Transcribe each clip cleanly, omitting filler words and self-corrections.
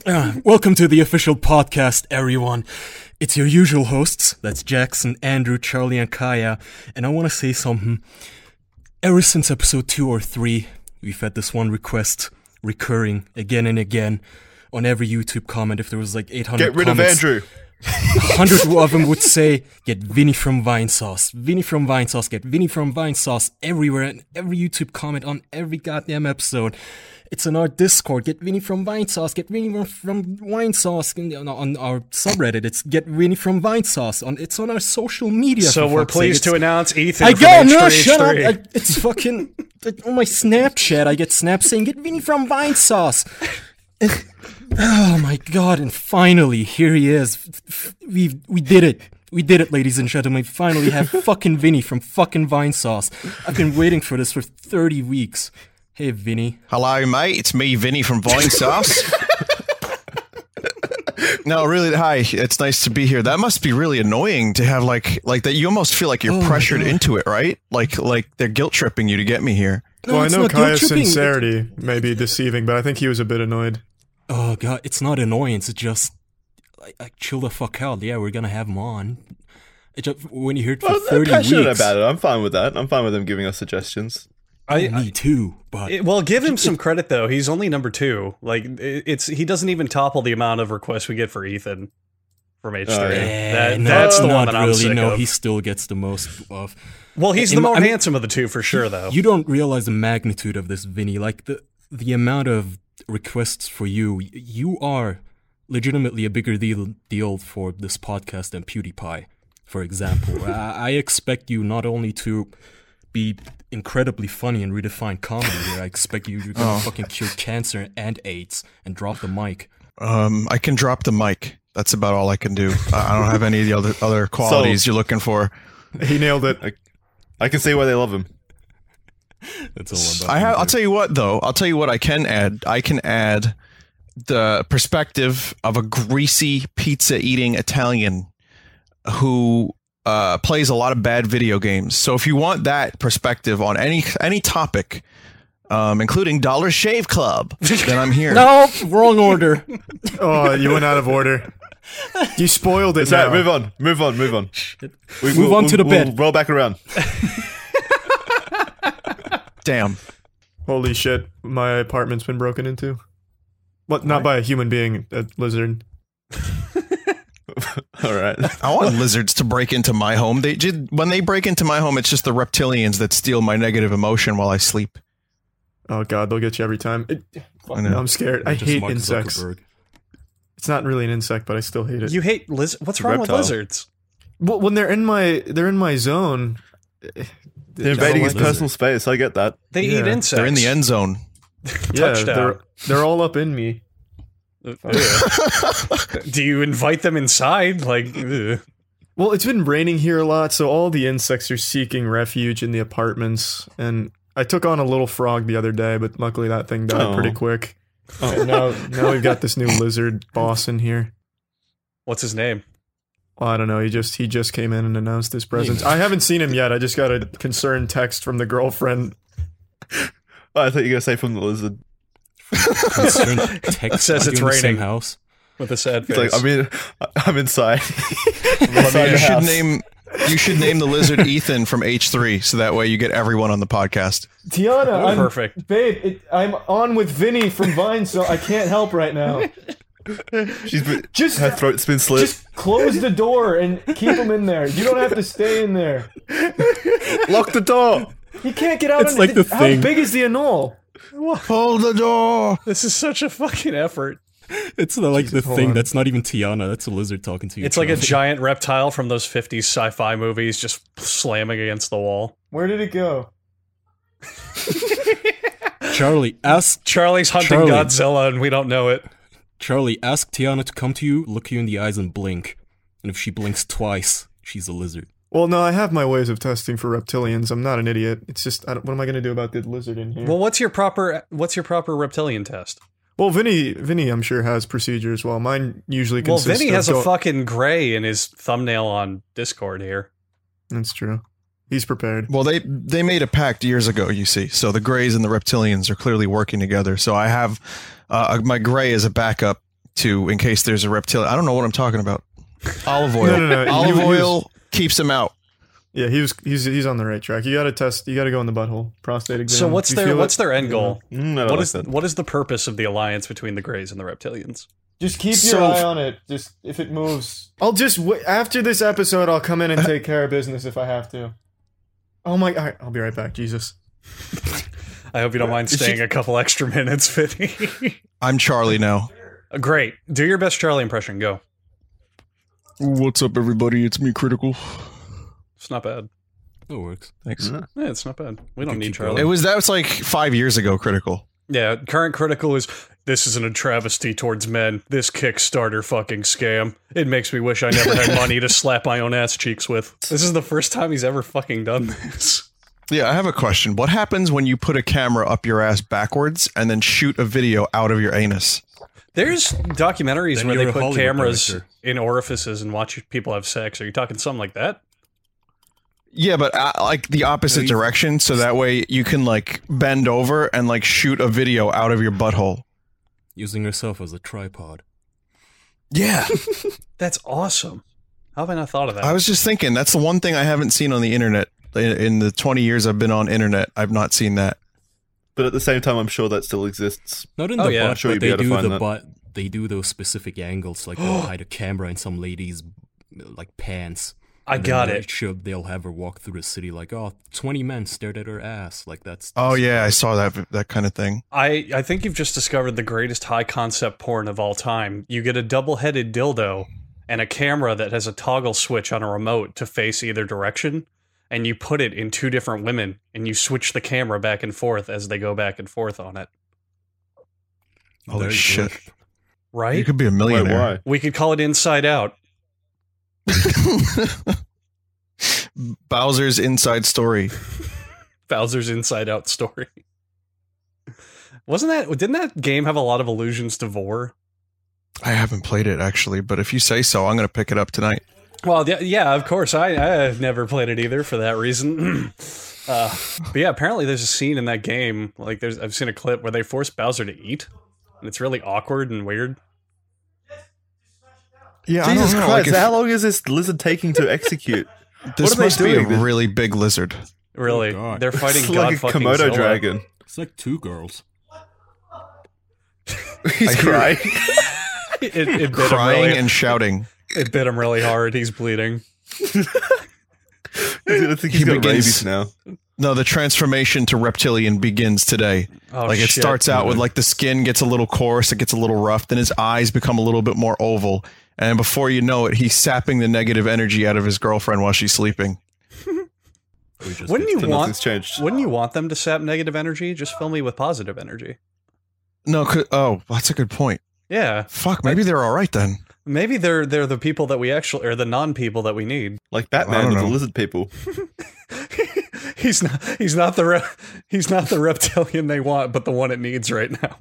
Welcome to the official podcast, everyone. It's your usual hosts. That's Jackson, Andrew, Charlie, and Kaya. And I want to say something. Ever since episode 2 or 3, we've had this one request recurring again and again on every YouTube comment. If there was like 800 Get rid comments, of Andrew. 100 of them would say, get Vinny from Vinesauce. Vinny from Vinesauce. Get Vinny from Vinesauce everywhere. And every YouTube comment on every goddamn episode. It's on our Discord. Get Vinny from Vinesauce. Get Vinny from Vinesauce. On our subreddit, it's Get Vinny from Vinesauce. It's on our social media. So we're pleased to announce Ethan. I from go, no, H3H3. shut up. It's fucking on my Snapchat. I get snaps saying Get Vinny from Vinesauce. Oh my god! And finally, here he is. We did it. We did it, ladies and gentlemen. We finally have fucking Vinny from fucking Vinesauce. I've been waiting for this for 30 weeks. Hey, Vinny. Hello, mate. It's me, Vinny from Vinesauce. No, really, hi. It's nice to be here. That must be really annoying to have like that. You almost feel like you're pressured into it, right? Like they're guilt tripping you to get me here. No, Well, I it's know not Kaya's guilt-tripping. sincerity may be deceiving, but I think he was a bit annoyed. Oh god, it's not annoyance. It's just like chill the fuck out. Yeah, we're gonna have him on. It just, when you hear it for I'm 30 passionate weeks, about it. I'm fine with that. I'm fine with them giving us suggestions. me too. But Well, give him some credit though. He's only number 2. Like he doesn't even topple the amount of requests we get for Ethan from H3. Oh, That, no, that's the not one that I'm really. sick No, of. he still gets the most love. Well, he's the more handsome of the 2 for sure, though. You don't realize the magnitude of this, Vinny. Like the amount of requests for you. You are legitimately a bigger deal for this podcast than PewDiePie, for example. I expect you not only to be incredibly funny and redefine comedy here. I expect you're gonna fucking cure cancer and AIDS and drop the mic. I can drop the mic. That's about all I can do. I don't have any of the other qualities you're looking for. He nailed it. I can see why they love him. That's all about. I'll tell you what, though. I'll tell you what I can add. I can add the perspective of a greasy pizza-eating Italian who plays a lot of bad video games. So if you want that perspective on any topic, including Dollar Shave Club, then I'm here. No, wrong order. Oh, you went out of order. You spoiled it. It's all now. right, move on. Move on to the bed. We'll roll back around. Damn. Holy shit! My apartment's been broken into. What? Not by a human being, a lizard. All right. I want lizards to break into my home. When they break into my home, it's just the reptilians that steal my negative emotion while I sleep. Oh god, they'll get you every time. I know. I'm scared. I Just hate Mark insects. Zuckerberg. It's not really an insect, but I still hate it. You hate lizards? What's wrong with reptile. lizards? Well, when they're in my zone. They're invading his lizard. personal space. I get that. They eat Yeah. insects. They're in the end zone. Yeah, Touchdown. they're all up in me. Do you invite them inside? Like, ugh. Well, it's been raining here a lot, so all the insects are seeking refuge in the apartments. And I took on a little frog the other day, but luckily that thing died Oh. pretty quick. And now we've got this new lizard boss in here. What's his name? Well, I don't know. He just came in and announced his presence. I haven't seen him yet. I just got a concerned text from the girlfriend. Oh, I thought you were going to say from the lizard. Concerned text. Says Are it's you in the same raining. house. With a sad face. It's like, I'm inside. You should name the lizard Ethan from H3, so that way you get everyone on the podcast. Tiana, perfect. Babe, I'm on with Vinny from Vine, so I can't help right now. Her throat's been slit. Just close the door and keep him in there. You don't have to stay in there. Lock the door. He can't get out. It's like the How thing. big is the anole? Hold the door! This is such a fucking effort. It's like the hold thing on. that's not even Tiana. That's a lizard talking to you. It's like a Charlie. giant reptile from those 50s sci-fi movies just slamming against the wall. Where did it go? Charlie, ask Charlie's hunting Charlie. Godzilla and we don't know it. ask Tiana to come to you, look you in the eyes, and blink. And if she blinks twice, she's a lizard. Well, no, I have my ways of testing for reptilians. I'm not an idiot. It's just, what am I going to do about the lizard in here? Well, what's your proper reptilian test? Well, Vinny, I'm sure has procedures. Well, mine usually Well, consists Vinny of has a fucking gray in his thumbnail on Discord here. That's true. He's prepared. Well, they made a pact years ago, you see. So the Greys and the Reptilians are clearly working together. So I have my Grey as a backup in case there's a reptilian. I don't know what I'm talking about. Olive oil. No. Olive oil keeps him out. Yeah, he's on the right track. You got to test. You got to go in the butthole. Prostate exam. So what's If you feel their end goal? I don't like that. What is the purpose of the alliance between the Greys and the Reptilians? Just keep So- your eye on it. Just if it moves, I'll just after this episode, I'll come in and take care of business if I have to. Oh my! All right, I'll be right back. Jesus. I hope you don't mind staying a couple extra minutes, Vinny. I'm Charlie now. Great. Do your best Charlie impression. Go. What's up, everybody? It's me, Critical. It's not bad. It works. Thanks. Yeah, it's not bad. We don't can need keep Charlie. going. That was like 5 years ago, Critical. Yeah, current Critical is, this isn't a travesty towards men. This Kickstarter fucking scam. It makes me wish I never had money to slap my own ass cheeks with. This is the first time he's ever fucking done this. Yeah, I have a question. What happens when you put a camera up your ass backwards and then shoot a video out of your anus? There's documentaries Then where you're they a put Hollywood cameras director. in orifices and watch people have sex. Are you talking something like that? Yeah, but like the opposite direction, so that way you can like bend over and like shoot a video out of your butthole. Using yourself as a tripod. Yeah. That's awesome. How have I not thought of that? I was just thinking, that's the one thing I haven't seen on the internet. In the 20 years I've been on internet, I've not seen that. But at the same time, I'm sure that still exists. Not in Oh, the yeah. butt, Sure but you'd be they able to do find the that. butt. They do those specific angles, like they'll hide a camera in some lady's like pants. I And got then it. They'll have her walk through the city like, 20 men stared at her ass. Like that's. Oh yeah, I saw that kind of thing. I think you've just discovered the greatest high concept porn of all time. You get a double-headed dildo and a camera that has a toggle switch on a remote to face either direction, and you put it in two different women, and you switch the camera back and forth as they go back and forth on it. Holy Very shit. good. Right? Wait, You could be a millionaire. why? We could call it Inside Out. Bowser's Inside Story. Bowser's Inside Out story. Didn't that game have a lot of allusions to Vor? I haven't played it actually, but if you say so, I'm going to pick it up tonight. Well, yeah, of course. I have never played it either for that reason. But yeah, apparently there's a scene in that game, like I've seen a clip where they force Bowser to eat, and it's really awkward and weird. Yeah, Jesus I don't know. Christ, Like, how long is this lizard taking to execute? this what are they must be a doing? really big lizard. Really, God. they're fighting It's God like a fucking Komodo Zilla. dragon. It's like two girls. He's crying. It bit him Crying really, and shouting. it bit him really hard. He's bleeding. I think he's got rabies now. No, the transformation to reptilian begins today. Oh, Like it shit. starts out with like the skin gets a little coarse, it gets a little rough, then his eyes become a little bit more oval, and before you know it, he's sapping the negative energy out of his girlfriend while she's sleeping. Wouldn't you So want? nothing's changed. Wouldn't you want them to sap negative energy? Just fill me with positive energy. No, that's a good point. Yeah, Fuck, maybe they're all right then. maybe they're the people that we actually, or the non-people that we need. Like I Batman don't with the know. lizard people. He's not the reptilian they want, but the one it needs right now.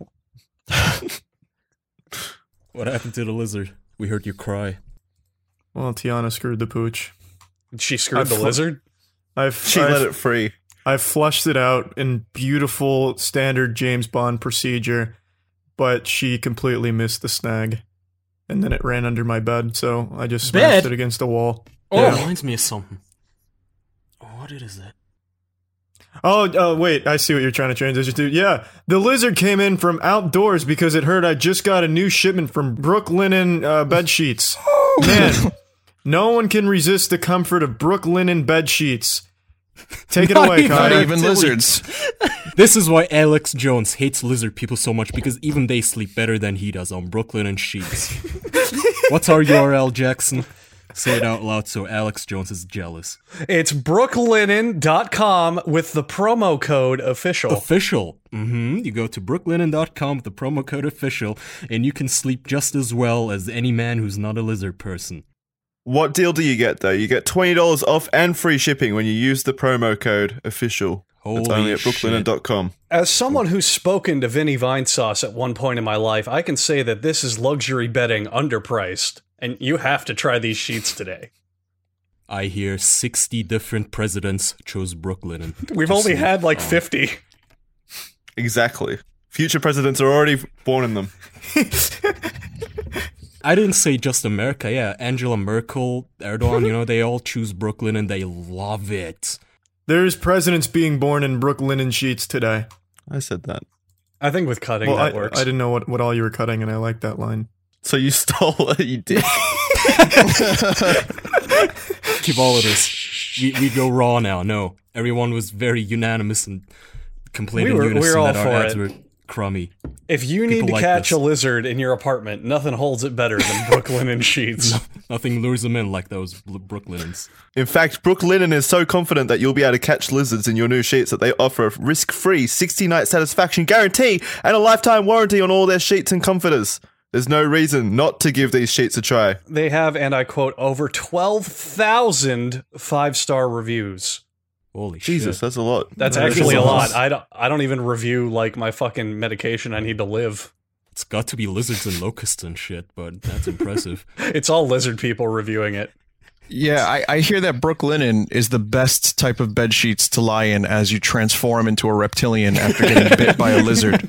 What happened to the lizard? We heard you cry. Well, Tiana screwed the pooch. She screwed I've the fl- lizard. She let it free. I flushed it out in beautiful standard James Bond procedure, but she completely missed the snag. And then it ran under my bed, so I just smashed Bed? it against the wall. Oh, Yeah. reminds me of something. What is that? Oh, wait, I see what you're trying to transition to. Yeah, the lizard came in from outdoors because it heard I just got a new shipment from Brooklinen bed sheets. Man, no one can resist the comfort of Brooklinen bed sheets. Take it Not away, even- Not Kyle. even lizards. This is why Alex Jones hates lizard people so much, because even they sleep better than he does on Brooklyn and sheets. What's our URL, Jackson? Say it out loud so Alex Jones is jealous. It's brooklinen.com with the promo code official. Official. You go to brooklinen.com with the promo code official, and you can sleep just as well as any man who's not a lizard person. What deal do you get, though? You get $20 off and free shipping when you use the promo code official. It's Holy only at shit. brooklinen.com. As someone who's spoken to Vinny Vinesauce at one point in my life, I can say that this is luxury bedding underpriced, and you have to try these sheets today. I hear 60 different presidents chose Brooklyn. We've only had like 50. Exactly. Future presidents are already born in them. I didn't say just America. Yeah, Angela Merkel, Erdogan, they all choose Brooklyn and they love it. There's presidents being born in Brooklyn sheets today. I said that. I think with cutting Well, that I works. didn't know what all you were cutting, and I like that line. So you stole it, you did. Keep all of this. We go raw now. No, everyone was very unanimous and complained in unison we were all that our for ads it. were crummy. If you need People to like catch this. a lizard in your apartment, nothing holds it better than Brooklyn and sheets. Nothing lures them in like those Brooklynans. In fact, Brooklinen is so confident that you'll be able to catch lizards in your new sheets that they offer a risk-free 60-night satisfaction guarantee and a lifetime warranty on all their sheets and comforters. There's no reason not to give these sheets a try. They have, and I quote, over 12,000 five-star reviews. Holy Jesus, shit. that's a lot. That's That is actually a a lot. lot. I don't even review like my fucking medication I need to live. It's got to be lizards and locusts and shit, but that's impressive. It's all lizard people reviewing it. Yeah, I hear that Brooklinen is the best type of bed sheets to lie in as you transform into a reptilian after getting bit by a lizard.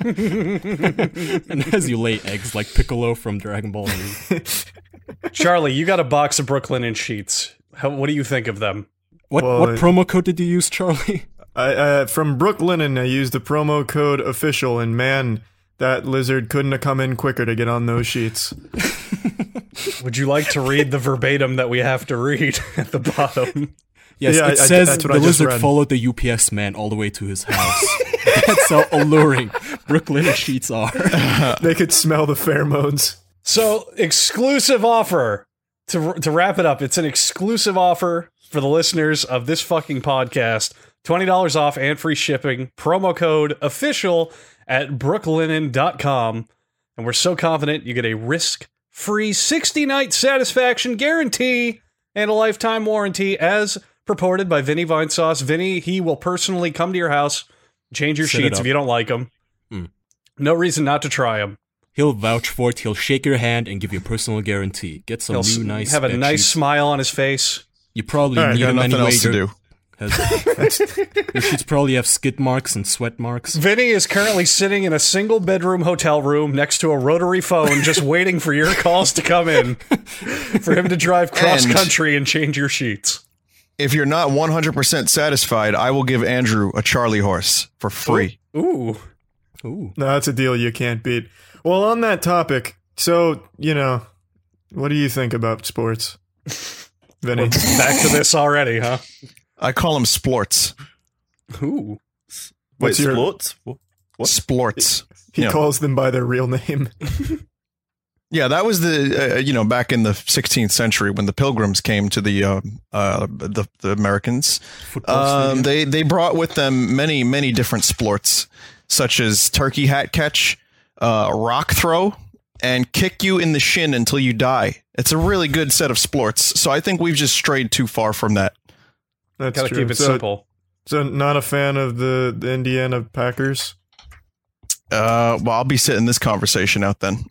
And as you lay eggs like Piccolo from Dragon Ball Z. Charlie, you got a box of Brooklyn and sheets. What do you think of them? What promo code did you use, Charlie? From Brooklyn, I used the promo code official, and man, that lizard couldn't have come in quicker to get on those sheets. Would you like to read the verbatim that we have to read at the bottom? Yes, Yeah, it says that's the what I just lizard read. followed the UPS man all the way to his house. That's how alluring Brooklyn sheets are. They could smell the pheromones. So, exclusive offer. To wrap it up, it's an exclusive offer for the listeners of this fucking podcast. $20 off and free shipping. Promo code official at brooklinen.com. And we're so confident you get a risk-free 60-night satisfaction guarantee and a lifetime warranty as purported by Vinny Vinesauce. Vinny, he will personally come to your house, change your Set it sheets up. if you don't like them. Mm. No reason not to try them. He'll vouch for it. He'll shake your hand and give you a personal guarantee. Get some He'll new nice have a bed nice sheets. smile on his face. You probably All right, need Got them nothing anyway. else to do. Your sheets probably have skid marks and sweat marks. Vinny is currently sitting in a single bedroom hotel room next to a rotary phone, just waiting for your calls to come in for him to drive cross country and change your sheets. If you're not 100% satisfied, I will give Andrew a Charlie horse for free. Ooh. Ooh. No, that's a deal you can't beat. Well, on that topic, so, what do you think about sports? Vinny? Back to this already, huh? I call them splorts. Ooh. What's Wait, your- sports? What? Splorts. He Yeah. calls them by their real name. Yeah, that was the back in the 16th century when the Pilgrims came to the Americans. Football stadium. They brought with them many different splorts, such as turkey hat catch, rock throw, and kick you in the shin until you die. It's a really good set of splorts. So I think we've just strayed too far from that. That's Gotta true. keep it simple. So not a fan of the Indiana Packers? Well, I'll be sitting this conversation out then.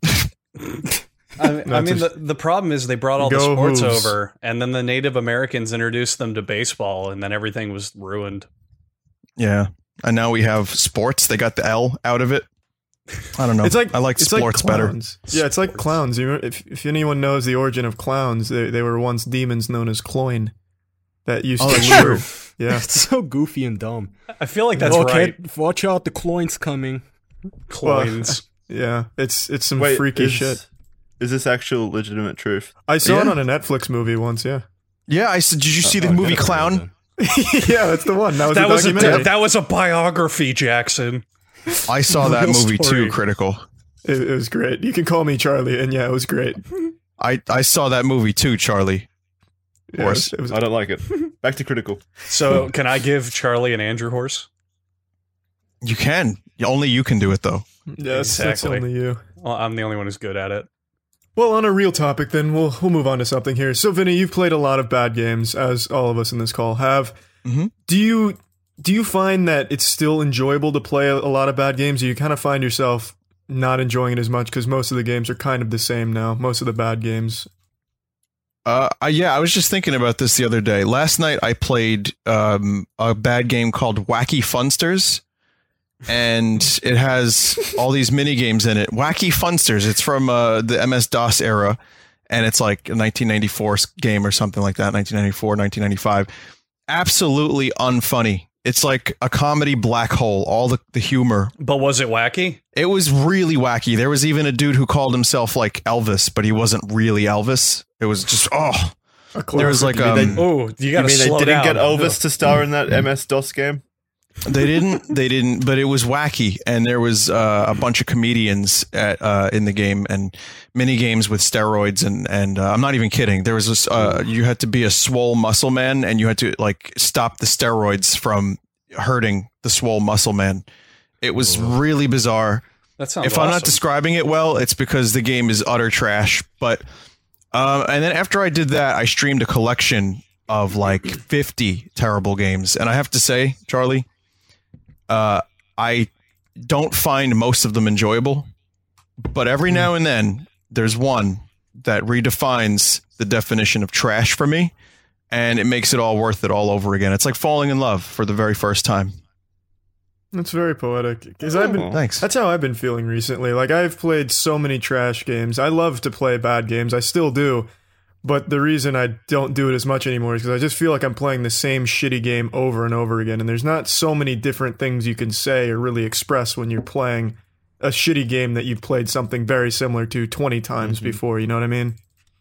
I mean, That's the problem is they brought all the Go sports Hooves. over, and then the Native Americans introduced them to baseball, and then everything was ruined. Yeah, and now we have sports. They got the L out of it. I don't know. I like sports better. clowns. Yeah, it's like clowns. If anyone knows the origin of clowns, they were once demons known as Cloyne that used to that's lure. true. Yeah. It's so goofy and dumb. I feel like that's Oh, right. kid, watch out, the cloyne's coming. Cloynes. Yeah, it's some Wait, freaky is, shit. Is this actual legitimate truth? I saw it Yeah. on a Netflix movie once, yeah. Yeah, I said. Did you see the movie Clown? Yeah, that's the one. That was That a was documentary. that was a biography, Jackson. I saw that Real movie story. too. Critical. It was great. You can call me Charlie, and yeah, it was great. I saw that movie too, Charlie. Yeah, Horse. it was, I don't like it. Back to critical. So, can I give Charlie an Andrew horse? You can. Only you can do it though. yes, that's Exactly. only you. Well, I'm the only one who's good at it. Well, on a real topic, then we'll move on to something here. So, Vinny, you've played a lot of bad games, as all of us in this call have. Mhm. Do you find that it's still enjoyable to play a lot of bad games? Or you kind of find yourself not enjoying it as much because most of the games are kind of the same now? Most of the bad games. I was just thinking about this the other day. Last night I played a bad game called Wacky Funsters, and it has all these mini games in it. Wacky Funsters. It's from the MS-DOS era, and it's like a 1994 game or something like that, 1994, 1995. Absolutely unfunny. It's like a comedy black hole, all the humor. But was it wacky? It was really wacky. There was even a dude who called himself like Elvis, but he wasn't really Elvis. It was just, there was like, you got to slow they down. didn't get Elvis to star in that MS-DOS game? They didn't, but it was wacky, and there was a bunch of comedians in the game and mini games with steroids, and I'm not even kidding. There was this, you had to be a swole muscle man, and you had to like stop the steroids from hurting the swole muscle man. It was really bizarre. That sounds If awesome. I'm not describing it well, it's because the game is utter trash. But and then after I did that, I streamed a collection of like 50 terrible games, and I have to say, Charlie, I don't find most of them enjoyable, but every now and then there's one that redefines the definition of trash for me, and it makes it all worth it all over again. It's like falling in love for the very first time. That's very poetic. Because Thanks. That's how I've been feeling recently. Like, I've played so many trash games. I love to play bad games. I still do. But the reason I don't do it as much anymore is because I just feel like I'm playing the same shitty game over and over again. And there's not so many different things you can say or really express when you're playing a shitty game that you've played something very similar to 20 times before. You know what I mean?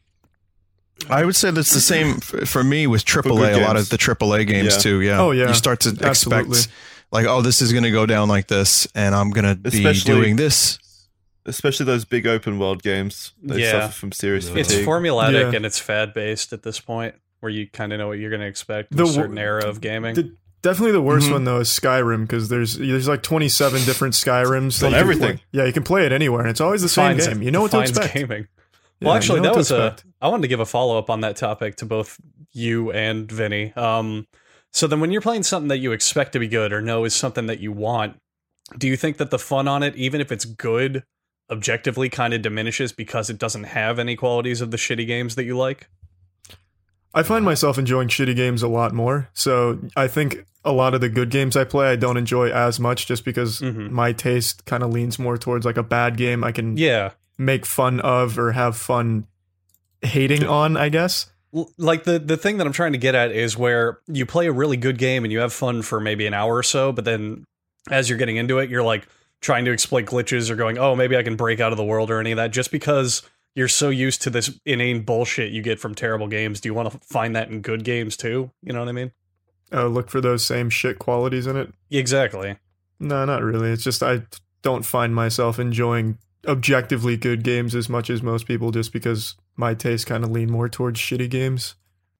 I would say that's the same for me with AAA. A lot of the AAA games too. Yeah. Oh, yeah. You start to Absolutely. expect like, oh, this is going to go down like this, and I'm going to be doing this. Especially those big open world games. They suffer from serious fatigue. It's formulaic Yeah. and it's fad based at this point, where you kind of know what you're going to expect in The a w- certain era of gaming. Definitely the worst one though is Skyrim, because there's like 27 different Skyrims. on that you can everything. play. Yeah, you can play it anywhere, and it's always the same Defines- game. You know what to defines expect. Gaming. Yeah, Well, actually, you know that what to was expect. I wanted to give a follow up on that topic to both you and Vinny. So then, when you're playing something that you expect to be good or know is something that you want, do you think that the fun on it, even if it's good, objectively kind of diminishes because it doesn't have any qualities of the shitty games that you like? I find myself enjoying shitty games a lot more. So I think a lot of the good games I play, I don't enjoy as much, just because my taste kind of leans more towards like a bad game I can Yeah. make fun of or have fun hating on, I guess. Like the thing that I'm trying to get at is where you play a really good game and you have fun for maybe an hour or so, but then as you're getting into it, you're like trying to exploit glitches or going, oh, maybe I can break out of the world or any of that, just because you're so used to this inane bullshit you get from terrible games. Do you want to find that in good games too? You know what I mean? Look for those same shit qualities in it. Exactly. No, not really. It's just I don't find myself enjoying objectively good games as much as most people, just because my tastes kind of lean more towards shitty games.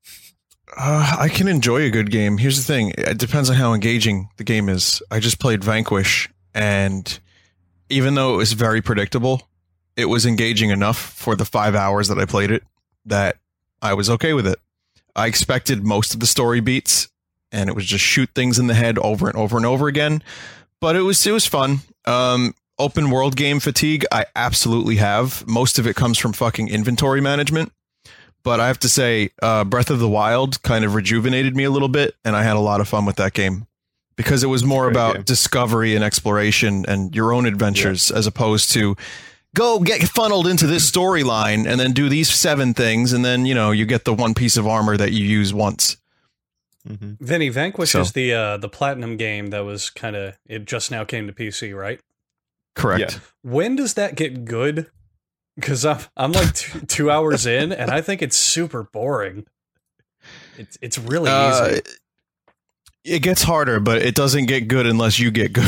I can enjoy a good game. Here's the thing. It depends on how engaging the game is. I just played Vanquish, and even though it was very predictable, it was engaging enough for the 5 hours that I played it that I was okay with it. I expected most of the story beats, and it was just shoot things in the head over and over and over again. But it was fun. Open world game fatigue, I absolutely have. Most of it comes from fucking inventory management. But I have to say, Breath of the Wild kind of rejuvenated me a little bit, and I had a lot of fun with that game. Because it was more about game. discovery and exploration and your own adventures, as opposed to go get funneled into this storyline and then do these 7 things, and then, you know, you get the one piece of armor that you use once. Vinny, Vanquish So- is the platinum game that was kind of, it just now came to PC, right? Correct. Yeah. When does that get good? Because I'm like 2 hours in, and I think it's super boring. It's really easy. It gets harder, but it doesn't get good unless you get good.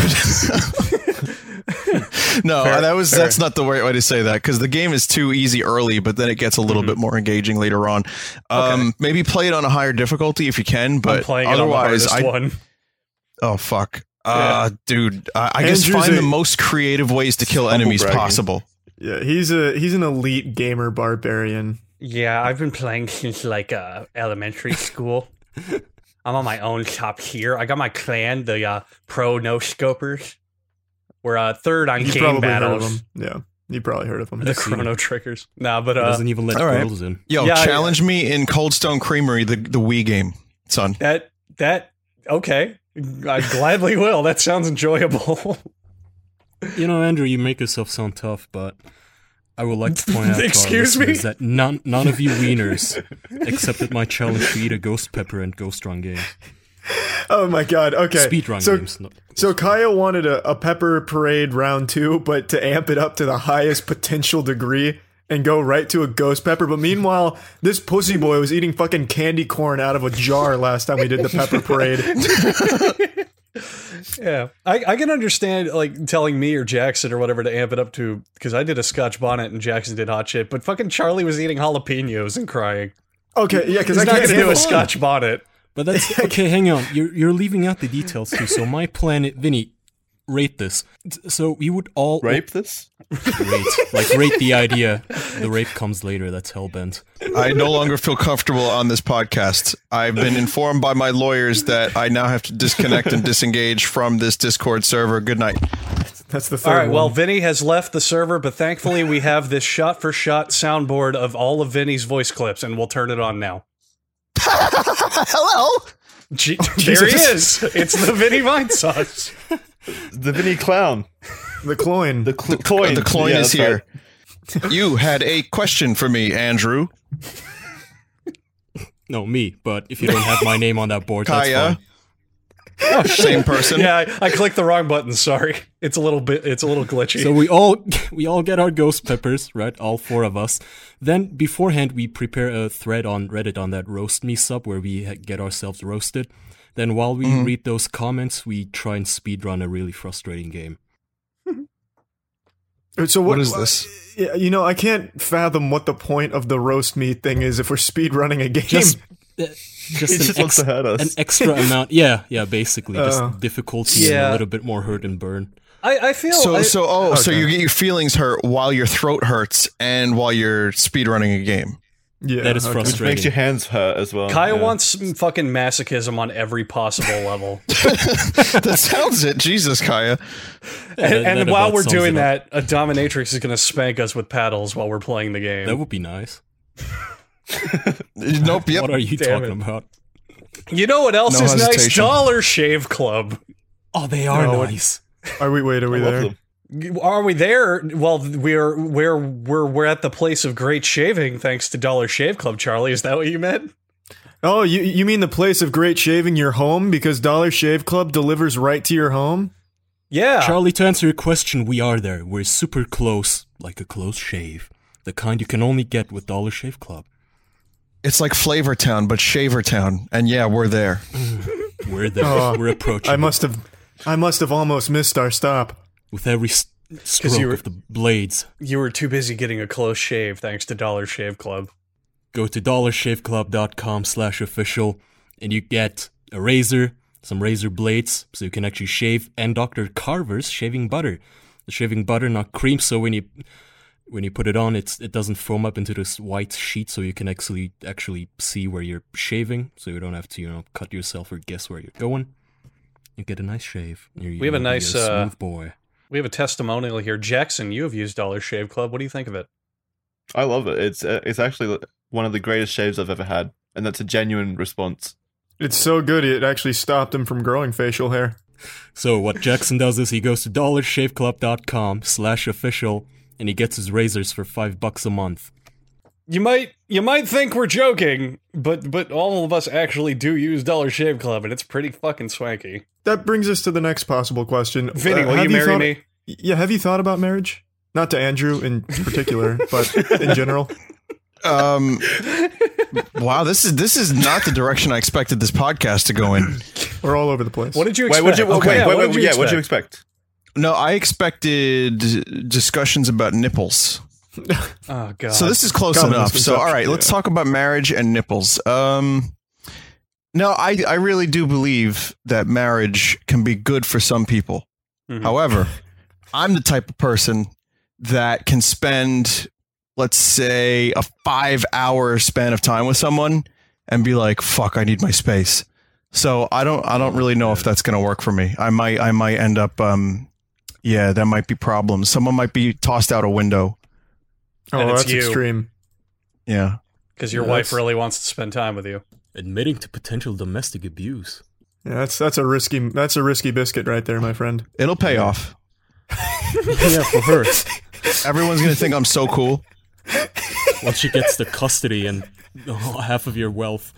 No, that's not the right way to say that, because the game is too easy early, but then it gets a little bit more engaging later on. Maybe play it on a higher difficulty if you can, but I'm playing otherwise, it on the hardest one. oh fuck, Yeah. Dude, I guess Andrew's find a- the most creative ways to kill Humble enemies bragging. possible. Yeah, he's an elite gamer barbarian. Yeah, I've been playing since like elementary school. I'm on my own top tier. I got my clan, the pro no scopers. We're third on You game probably heard of battles. him. Yeah, you probably heard of him. The chrono triggers. Nah, but It doesn't even let all right. girls in. Yo, Yeah, challenge me in Cold Stone Creamery, the Wii game, son. that okay. I gladly will. That sounds enjoyable. You know, Andrew, you make yourself sound tough, but I would like to point out to our Excuse me? listeners that none of you wieners accepted my challenge to eat a ghost pepper and ghost run game. Oh my god. Okay. Speedrun so, games. So Kaya wanted a pepper parade round 2, but to amp it up to the highest potential degree and go right to a ghost pepper. But meanwhile, this pussy boy was eating fucking candy corn out of a jar last time we did the pepper parade. Yeah, I can understand like telling me or Jackson or whatever to amp it up to, because I did a Scotch bonnet and Jackson did hot shit, but fucking Charlie was eating jalapenos and crying. Okay, yeah, because He's I not can't gonna do handle a Scotch bonnet. But that's okay. Hang on, you're leaving out the details too. So my plan, Vinny, rate this. So we would all Rape this? rate the idea. The rape comes later. That's hellbent. I no longer feel comfortable on this podcast. I've been informed by my lawyers that I now have to disconnect and disengage from this Discord server. Good night. That's the third All right, well, one. Vinny has left the server, but thankfully we have this shot-for-shot soundboard of all of Vinny's voice clips, and we'll turn it on now. Hello. There he is. It's the Vinny Vine Sauce. The Vinny Clown. The coin. The coin. The coin Yeah, is that's here. right. You had a question for me, Andrew. No, me. But if you don't have my name on that board, Kaya. that's fine. Same person. Yeah, I clicked the wrong button. Sorry, it's a little glitchy. So we all get our ghost peppers, right? All 4 of us. Then beforehand, we prepare a thread on Reddit on that roast me sub where we get ourselves roasted. Then while we read those comments, we try and speedrun a really frustrating game. So What is this? Yeah, you know, I can't fathom what the point of the roast meat thing is if we're speed running a game. Just He just wants to hurt us. an extra amount. Yeah, basically. Just difficulty and Yeah. a little bit more hurt and burn. I feel So you get your feelings hurt while your throat hurts and while you're speedrunning a game. Yeah, That is okay. Which frustrating. makes your hands hurt as well. Kaya Yeah. wants some fucking masochism on every possible level. That sounds it. Jesus, Kaya. and that while about we're sums doing it up. that, a dominatrix is going to spank us with paddles while we're playing the game. That would be nice. Nope. Yep. What are you Damn talking about? You know what else No is nice? hesitation. Dollar Shave Club. Oh, they are No, nice. Are we I love there? them. Are we there? Well, we're at the place of great shaving thanks to Dollar Shave Club. Charlie, is that what you meant? Oh, you mean the place of great shaving, your home? Because Dollar Shave Club delivers right to your home? Yeah. Charlie, to answer your question, we are there. We're super close, like a close shave. The kind you can only get with Dollar Shave Club. It's like Flavor Town, but Shaver Town. And yeah, we're there. We're there. Oh, We're approaching. I must have almost missed our stop. With every stroke you were- of the blades. You were too busy getting a close shave thanks to Dollar Shave Club. Go to dollarshaveclub.com/official and you get a razor, some razor blades, so you can actually shave, and Dr. Carver's shaving butter. The shaving butter, not cream, so when you put it on, it doesn't foam up into this white sheet, so you can actually see where you're shaving, so you don't have to, cut yourself or guess where you're going. You get a nice shave. We have a nice, smooth boy. We have a testimonial here. Jackson, you have used Dollar Shave Club. What do you think of it? I love it. It's actually one of the greatest shaves I've ever had, and that's a genuine response. It's so good it actually stopped him from growing facial hair. So what Jackson does is he goes to dollarshaveclub.com/official and he gets his razors for $5 a month. You might think we're joking, but all of us actually do use Dollar Shave Club, and it's pretty fucking swanky. That brings us to the next possible question. Vinny, will have you marry thought- me? Yeah, have you thought about marriage? Not to Andrew in particular, but in general. Wow, this is not the direction I expected this podcast to go in. We're all over the place. What did you Wait, expect? what'd you, Okay, wait, what did you what'd you expect? expect? No, I expected discussions about nipples. Oh god. So this is close Common enough. So all right, misconception, let's yeah. talk about marriage and nipples. No, I really do believe that marriage can be good for some people. Mhm. However, I'm the type of person that can spend, let's say, a 5-hour span of time with someone and be like, "Fuck, I need my space." So I don't really know if that's going to work for me. I might end up, there might be problems. Someone might be tossed out a window. And Oh, it's that's you. extreme. Yeah. Because your Yeah, wife that's- really wants to spend time with you. Admitting to potential domestic abuse. Yeah, that's a risky biscuit right there, my friend. It'll pay off. Yeah, for her. Everyone's gonna think I'm so cool. Once she gets the custody and half of your wealth.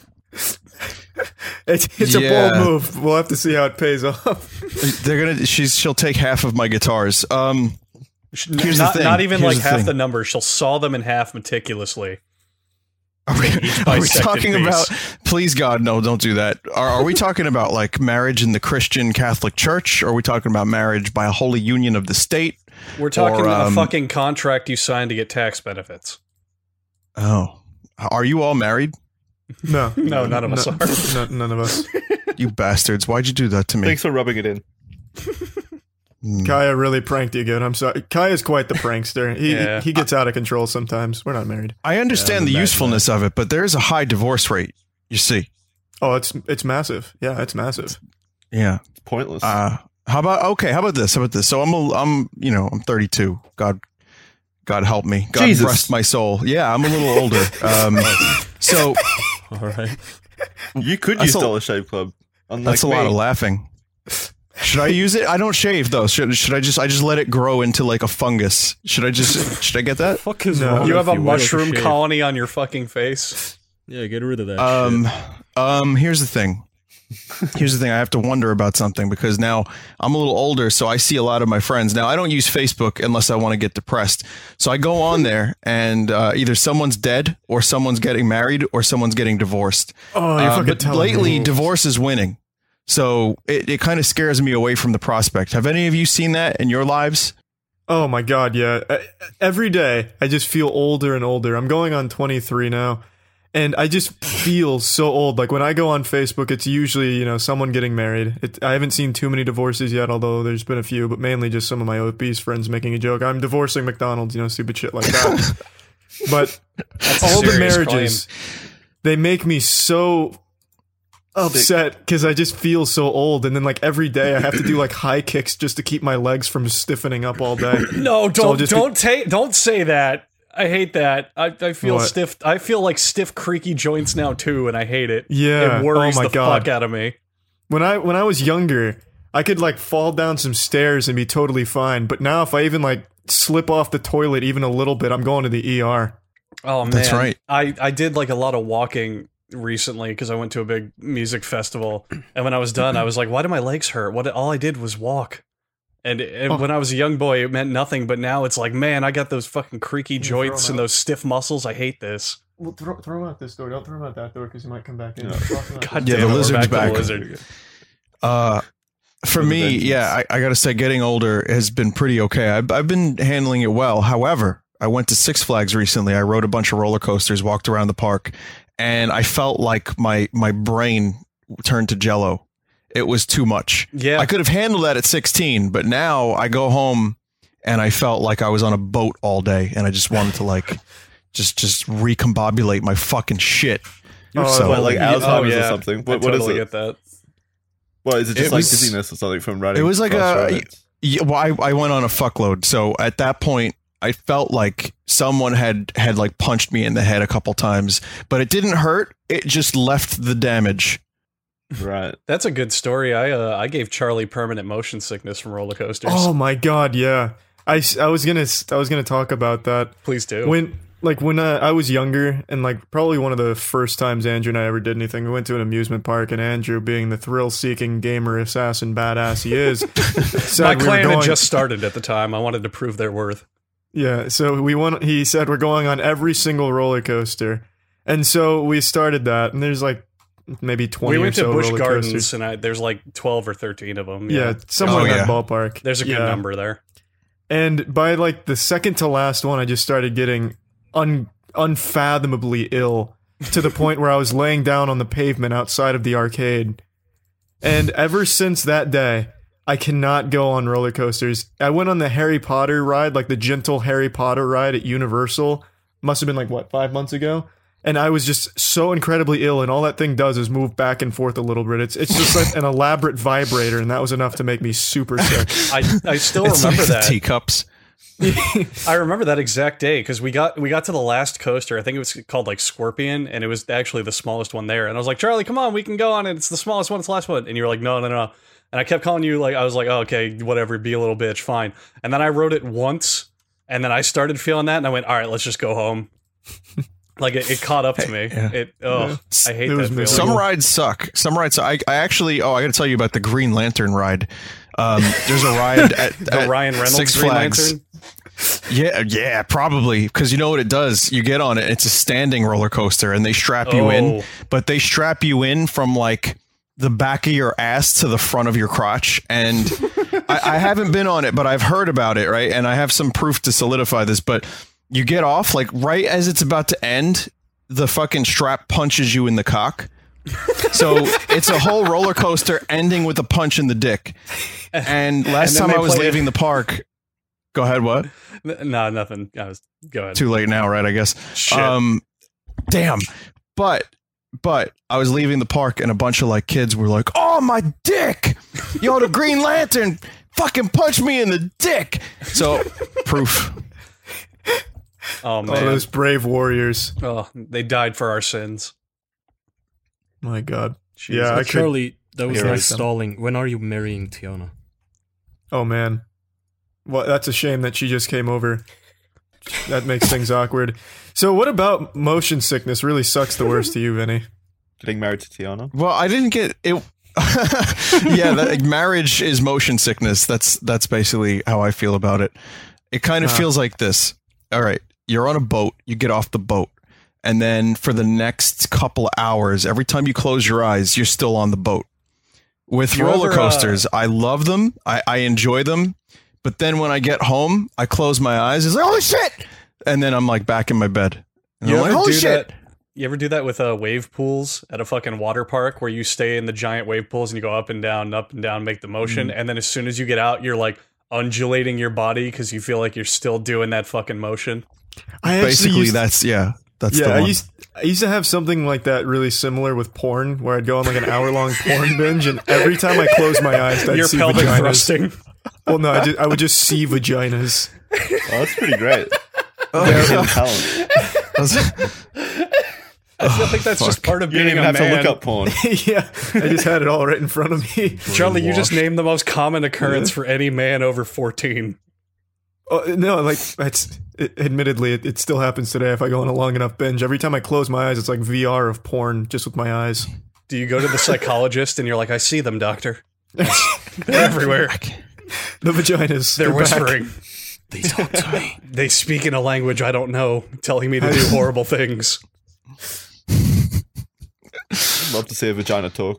It's a bold move. We'll have to see how it pays off. She'll take half of my guitars. Here's the thing. Not even Here's like the half thing. the number. She'll saw them in half meticulously. Are we bisected talking piece. about? Please God, no! Don't do that. Are we talking about like marriage in the Christian Catholic Church? Or are we talking about marriage by a holy union of the state? We're talking Or, a fucking contract you signed to get tax benefits. Oh, are you all married? No, No, none of us are. None of us. You bastards! Why'd you do that to me? Thanks for rubbing it in. Kaya really pranked you good. I'm sorry. Kaya's quite the prankster. Yeah. He gets out of control sometimes. We're not married. I understand the imagine usefulness of it, but there is a high divorce rate. You see? Oh, it's massive. Yeah, it's massive. Yeah. It's pointless. How about this? So I'm 32. God help me. God Jesus. rest my soul. Yeah, I'm a little older. So All right. you could that's use a- Dollar Shave Club. Unlike that's a lot me. of laughing. Should I use it? I don't shave though. Should I just let it grow into like a fungus? Should I get that? Fuck is No. wrong You have with a Why don't mushroom shave? colony on your fucking face. Yeah, get rid of that shit. Here's the thing. I have to wonder about something because now I'm a little older, so I see a lot of my friends. Now, I don't use Facebook unless I want to get depressed. So I go on there and either someone's dead or someone's getting married or someone's getting divorced. Oh, you're fucking But telling lately, me. divorce is winning. So it kind of scares me away from the prospect. Have any of you seen that in your lives? Oh my god, yeah. Every day I just feel older and older. I'm going on 23 now, and I just feel so old. Like when I go on Facebook, it's usually, someone getting married. I haven't seen too many divorces yet, although there's been a few, but mainly just some of my obese friends making a joke. I'm divorcing McDonald's, stupid shit like that. But all the serious marriages, they make me so upset because I just feel so old, and then like every day I have to do like high kicks just to keep my legs from stiffening up all day. No, So I'll don't just don't say that. I hate that. I feel What? stiff. I feel like stiff, creaky joints now too, and I hate it. Yeah. It worries Oh my the God. fuck out of me. When I was younger, I could like fall down some stairs and be totally fine. But now if I even like slip off the toilet even a little bit, I'm going to the ER. Oh man, That's right. I did like a lot of walking recently because I went to a big music festival, and when I was done, I was like, "Why do my legs hurt?" All I did was walk. And when I was a young boy, it meant nothing. But now it's like, man, I got those fucking creaky joints and those stiff muscles. I hate this. Well, throw him out this door. Don't throw him out that door because he might come back in. God Yeah, damn the it, we're lizard's back to the back. lizard. For me, yeah, I got to say, getting older has been pretty okay. I've been handling it well. However, I went to Six Flags recently. I rode a bunch of roller coasters, walked around the park, and I felt like my brain turned to jello. It was too much. Yeah. I could have handled that at 16, but now I go home and I felt like I was on a boat all day, and I just wanted to like just recombobulate my fucking shit. Oh, What, like Alzheimer's or something? I What totally is it? get that. What is it? Just It like was- dizziness or something from riding? It was like cross a. roads? Yeah, well, I went on a fuckload. So at that point, I felt like someone had like punched me in the head a couple times, but it didn't hurt. It just left the damage. Right. That's a good story. I gave Charlie permanent motion sickness from roller coasters. Oh my god, yeah. I was gonna talk about that. Please do. When I was younger, and like probably one of the first times Andrew and I ever did anything, we went to an amusement park, and Andrew, being the thrill-seeking gamer assassin badass he is, said My we were clan had going- just started at the time. I wanted to prove their worth. Yeah, so he said we're going on every single roller coaster, and so we started that, and there's like maybe 20 We went or to so Busch roller Gardens, coasters. and there's like 12 or 13 of them. Yeah, somewhere Oh, in that yeah. ballpark. There's a good Yeah. number there. And by like the second to last one, I just started getting unfathomably ill to the point where I was laying down on the pavement outside of the arcade. And ever since that day, I cannot go on roller coasters. I went on the Harry Potter ride, like the gentle Harry Potter ride at Universal. Must have been like, what, 5 months ago? And I was just so incredibly ill, and all that thing does is move back and forth a little bit. It's just like an elaborate vibrator, and that was enough to make me super sick. I still It's remember like the that. teacups. I remember that exact day because we got to the last coaster. I think it was called like Scorpion, and it was actually the smallest one there. And I was like, Charlie, come on, we can go on it. It's the smallest one. It's the last one. And you were like, no. And I kept calling you like, I was like, oh, okay, whatever, be a little bitch, fine. And then I rode it once, and then I started feeling that, and I went, all right, let's just go home. Like it caught up to me. Yeah. I hate that feeling. Some rides suck. I actually, I got to tell you about the Green Lantern ride. There's a ride at the Ryan Reynolds Six Green Flags. Lantern? Yeah, probably. Because you know what it does? You get on it, it's a standing roller coaster, and they strap you in. But they strap you in from like the back of your ass to the front of your crotch. And I haven't been on it, but I've heard about it, right? And I have some proof to solidify this, but you get off, like right as it's about to end, the fucking strap punches you in the cock. So it's a whole roller coaster ending with a punch in the dick. And last time I was leaving the park, go ahead. What? No, nothing. Go ahead. Too late now, right? I guess. Shit. Damn. But I was leaving the park and a bunch of like kids were like, "Oh my dick! Yo, the Green Lantern fucking punched me in the dick." So proof. Oh man, those brave warriors. Oh, they died for our sins. My God. Jesus. Yeah, Charlie, that was You're nice right. stalling. When are you marrying Tiana? Oh man. Well, that's a shame that she just came over. That makes things awkward. So what about motion sickness really sucks the worst to you, Vinny? Getting married to Tiana. Well, I didn't get it. Yeah, like, marriage is motion sickness. That's basically how I feel about it. It kind of feels like this. All right, you're on a boat. You get off the boat. And then for the next couple of hours, every time you close your eyes, you're still on the boat. With roller coasters, I love them. I enjoy them. But then when I get home, I close my eyes. It's like, holy shit! And then I'm like back in my bed. And I'm like, holy shit! You ever do that with wave pools at a fucking water park where you stay in the giant wave pools and you go up and down, make the motion. And then as soon as you get out, you're like undulating your body because you feel like you're still doing that fucking motion. Basically, that's the one. I used to have something like that really similar with porn where I'd go on like an hour-long porn binge, and every time I close my eyes, I'd Your see pelvic vaginas. thrusting. Well, no, I would just see vaginas. Oh, that's pretty great. Hidden talent. I feel like that's just part of You didn't being even a have man. to look up porn. Yeah, I just had it all right in front of me. Charlie, you just named the most common occurrence for any man over 14. Oh, no, like admittedly, it still happens today. If I go on a long enough binge, every time I close my eyes, it's like VR of porn just with my eyes. Do you go to the psychologist and you're like, I see them, doctor. They're everywhere. The vaginas. They're back. whispering. They talk to me. They speak in a language I don't know, telling me to do horrible things. Love to see a vagina talk.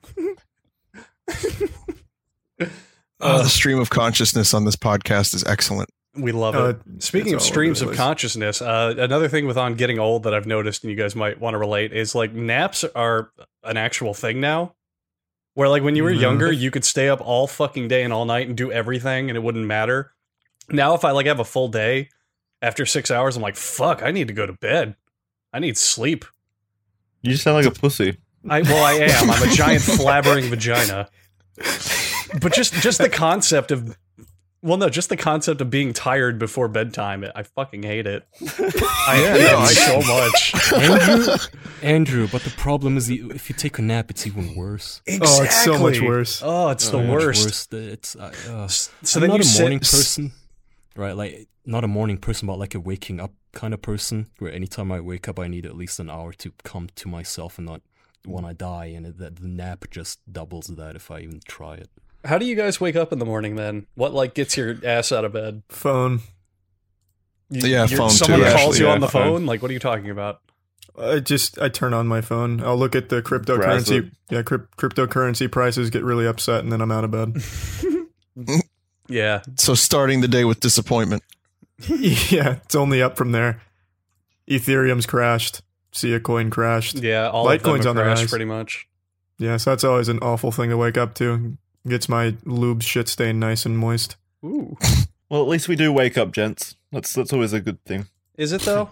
The stream of consciousness on this podcast is excellent. We love it. Speaking of it's all streams over of the place. consciousness, another thing with On Getting Old that I've noticed and you guys might want to relate is like naps are an actual thing now. Where like when you were younger, you could stay up all fucking day and all night and do everything and it wouldn't matter. Now if I like have a full day, after 6 hours, I'm like, fuck, I need to go to bed. I need sleep. You just sound like a pussy. I am. I'm a giant flabbering vagina. But just the concept of just the concept of being tired before bedtime, I fucking hate it. I hate it so much. Andrew, but the problem is if you take a nap, it's even worse. Exactly. Oh, it's so much worse. Oh, it's the Much worst. worse. So I'm then not you a morning sit, person, right? Like not a morning person, but like a waking up kind of person. Where anytime I wake up, I need at least an hour to come to myself, and not when I die. And the nap just doubles that if I even try it. How do you guys wake up in the morning then? What like gets your ass out of bed? Phone. Phone Someone too, calls actually, you yeah, on the phone. phone? Like, what are you talking about? I turn on my phone. I'll look at the cryptocurrency. Browse Yeah, cryptocurrency prices, get really upset, and then I'm out of bed. Yeah. So starting the day with disappointment. Yeah, it's only up from there. Ethereum's crashed. Sia coin crashed. Yeah, all Litecoin's of on them the have crashed rise. pretty much. Yeah, so that's always an awful thing to wake up to. Gets my lube shit stain nice and moist. Ooh. Well, at least we do wake up, gents. That's always a good thing. Is it though?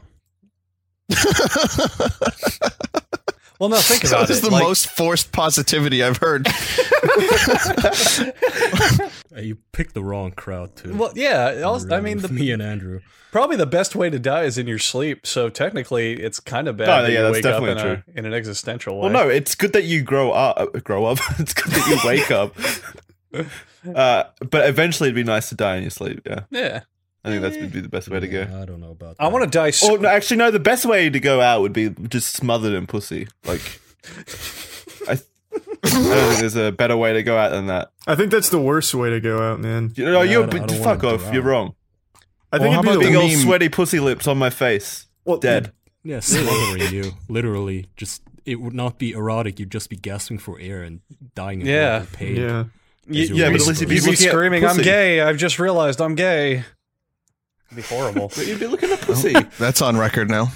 Well, no, think about That is it. the Like, most forced positivity I've heard. You picked the wrong crowd too. Well, yeah. Also, I mean, me and Andrew. probably the best way to die is in your sleep. So technically, it's kind of bad No, that yeah, you that's wake up definitely in an existential way. Well, no, it's good that you grow up. It's good that you wake up. But eventually, it'd be nice to die in your sleep. Yeah, Yeah. I think that would be the best way to go. I don't know about that. I want to die. Oh no, actually, no. The best way to go out would be just smothered in pussy. Like, I don't think there's a better way to go out than that. I think that's the worst way to go out, man. You know, Yeah, I don't fuck wanna off. go You're out. wrong. I think Well, it'd how be about the Big old meme- sweaty pussy lips on my face. well, Dead. Yeah, smothering you. Literally, just it would not be erotic. You'd just be gasping for air and dying in Yeah. horrible pain. Yeah. Yeah, but at least if you'd you're be looking at screaming, "I'm pussy. gay! I've just realized I'm gay." It'd be horrible. But you'd be looking at pussy. That's on record now.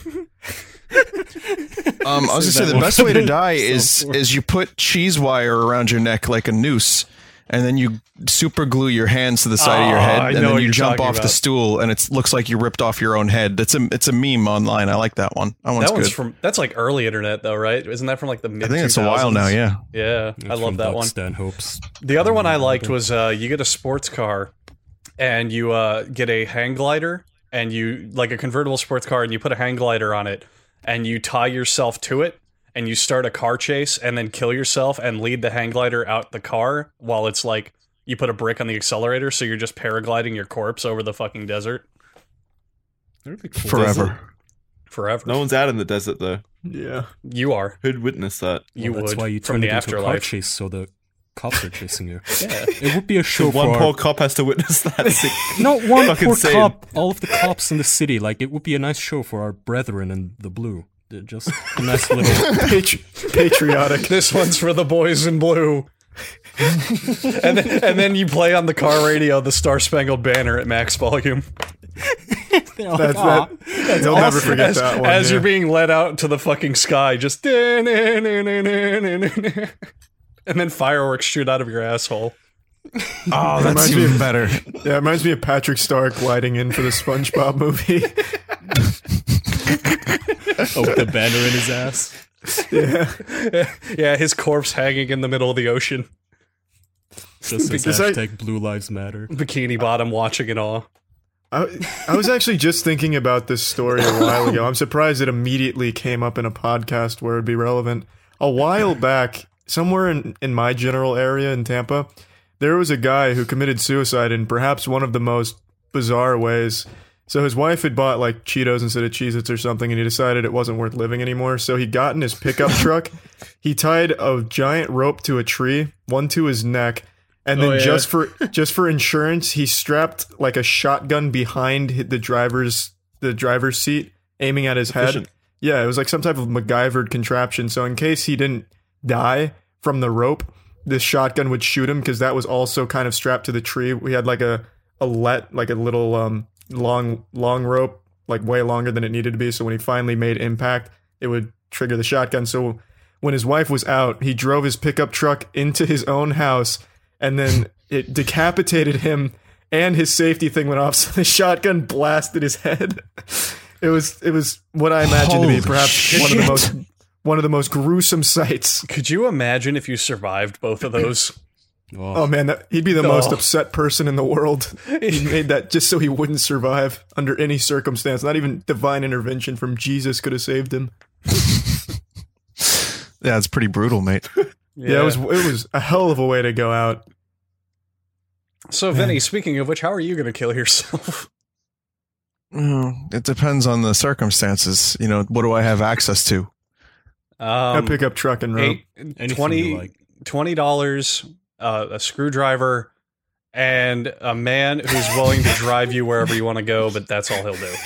I was gonna say the best way to die is you put cheese wire around your neck like a noose, and then you super glue your hands to the side of your I head, know and then what you you're jump talking off the about. stool, and it looks like you ripped off your own head. It's a meme online. I like that one. That one's That one's good. that's like early internet though, right? Isn't that from like the mid? I think it's a while now. Yeah. Yeah, It's I love from that Doug one. Stanhope's. The other one I liked was you get a sports car and you get a hang glider and you like a convertible sports car and you put a hang glider on it and you tie yourself to it and you start a car chase and then kill yourself and lead the hang glider out the car while it's like you put a brick on the accelerator so you're just paragliding your corpse over the fucking desert Forever. forever. No one's out in the desert though. Yeah. You are. Who'd witness that? You Well, that's would why you from turn the it into a car afterlife. chase, so the cops are chasing you. Yeah. It would be a show One for poor cop has to witness that. Sick. not one fucking poor scene. cop. All of the cops in the city. Like it would be a nice show for our brethren in the blue. They're just a nice little. Patriotic. This one's for the boys in blue. and then you play on the car radio the Star Spangled Banner at max volume They're like, That's "Aw." that. You'll never forget as, that one. as yeah. you're being led out to the fucking sky, just and then fireworks shoot out of your asshole. Oh, that's Reminds me even of- better. Yeah, it reminds me of Patrick Star gliding in for the SpongeBob movie. Oh, with the banner in his ass. Yeah, his corpse hanging in the middle of the ocean, Just says Because I- hashtag Blue Lives Matter. Bikini Bottom watching it all. I was actually just thinking about this story a while ago. I'm surprised it immediately came up in a podcast where it'd be relevant. A while back, somewhere in my general area in Tampa, there was a guy who committed suicide in perhaps one of the most bizarre ways. So his wife had bought like Cheetos instead of Cheez-Its or something, and he decided it wasn't worth living anymore. So he got in his pickup truck, he tied a giant rope to a tree, one to his neck, and then just for insurance, he strapped like a shotgun behind the driver's seat, aiming at his head. Efficient. Yeah, it was like some type of MacGyvered contraption. So in case he didn't die from the rope, this shotgun would shoot him because that was also kind of strapped to the tree. We had like a little long rope, like way longer than it needed to be. So when he finally made impact, it would trigger the shotgun. So when his wife was out, he drove his pickup truck into his own house, and then it decapitated him, and his safety thing went off. So the shotgun blasted his head. It was what I imagine to be Holy perhaps shit. one of the most gruesome sights. Could you imagine if you survived both of those? Oh man, he'd be the most Oh. upset person in the world. He made that just so he wouldn't survive under any circumstance. Not even divine intervention from Jesus could have saved him. Yeah, it's pretty brutal, mate. Yeah, it was a hell of a way to go out. So, Vinny, speaking of which, how are you going to kill yourself? It depends on the circumstances. You know, what do I have access to? A pickup truck and rope. Anything you like. $20, a screwdriver, and a man who's willing to drive you wherever you want to go, but that's all he'll do.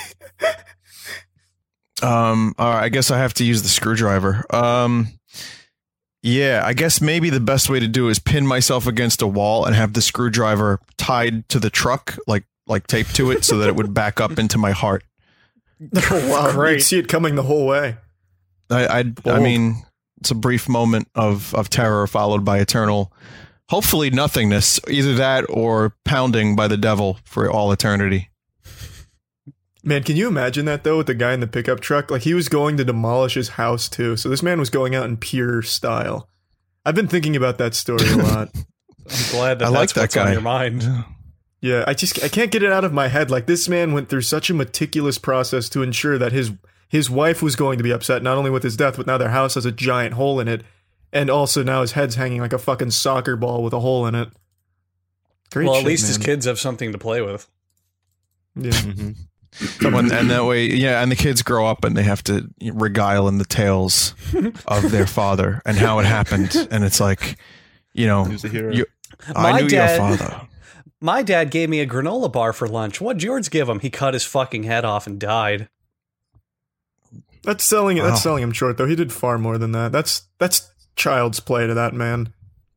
All right, I guess I have to use the screwdriver. Yeah, I guess maybe the best way to do it is pin myself against a wall and have the screwdriver tied to the truck, like taped to it, so that it would back up into my heart. Wow, Great. you'd see it coming the whole way. I mean, it's a brief moment of terror followed by eternal, hopefully nothingness. Either that or pounding by the devil for all eternity. Man, can you imagine that though with the guy in the pickup truck? Like he was going to demolish his house too. So this man was going out in pure style. I've been thinking about that story a lot. I'm glad that I that's like that what's on guy. your mind. Yeah, I can't get it out of my head. Like, this man went through such a meticulous process to ensure that his wife was going to be upset, not only with his death, but now their house has a giant hole in it, and also now his head's hanging like a fucking soccer ball with a hole in it. Great Well, shit, at least man. his kids have something to play with. Yeah. And that way, yeah, and the kids grow up and they have to regale in the tales of their father and how it happened. And it's like, you know, He was a hero. I My knew dad- your father. My dad gave me a granola bar for lunch. What'd George give him? He cut his fucking head off and died. That's selling it. Wow. That's selling him short, though. He did far more than that. That's child's play to that man.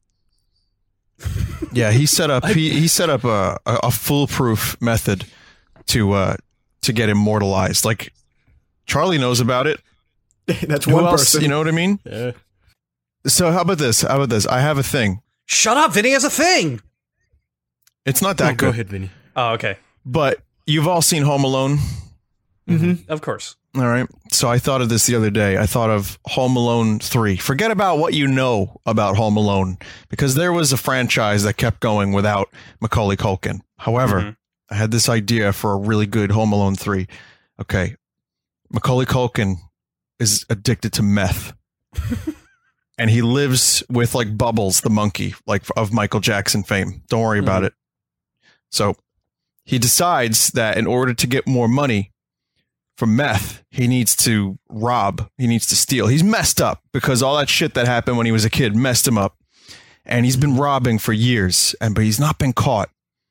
Yeah, he set up he set up a foolproof method to get immortalized. Like Charlie knows about it. That's Who one else? person. You know what I mean? Yeah. So how about this? I have a thing. Shut up, Vinny has a thing! It's not that Oh, go good, ahead, Vinny. Oh, okay. but you've all seen Home Alone. Of course. All right. So I thought of this the other day. I thought of Home Alone 3. Forget about what you know about Home Alone, because there was a franchise that kept going without Macaulay Culkin. However, I had this idea for a really good Home Alone 3. Okay. Macaulay Culkin is addicted to meth. And he lives with like Bubbles, the monkey, like of Michael Jackson fame. Don't worry about it. So he decides that in order to get more money from meth, he needs to rob. He needs to steal. He's messed up because all that shit that happened when he was a kid messed him up. And he's been robbing for years, but he's not been caught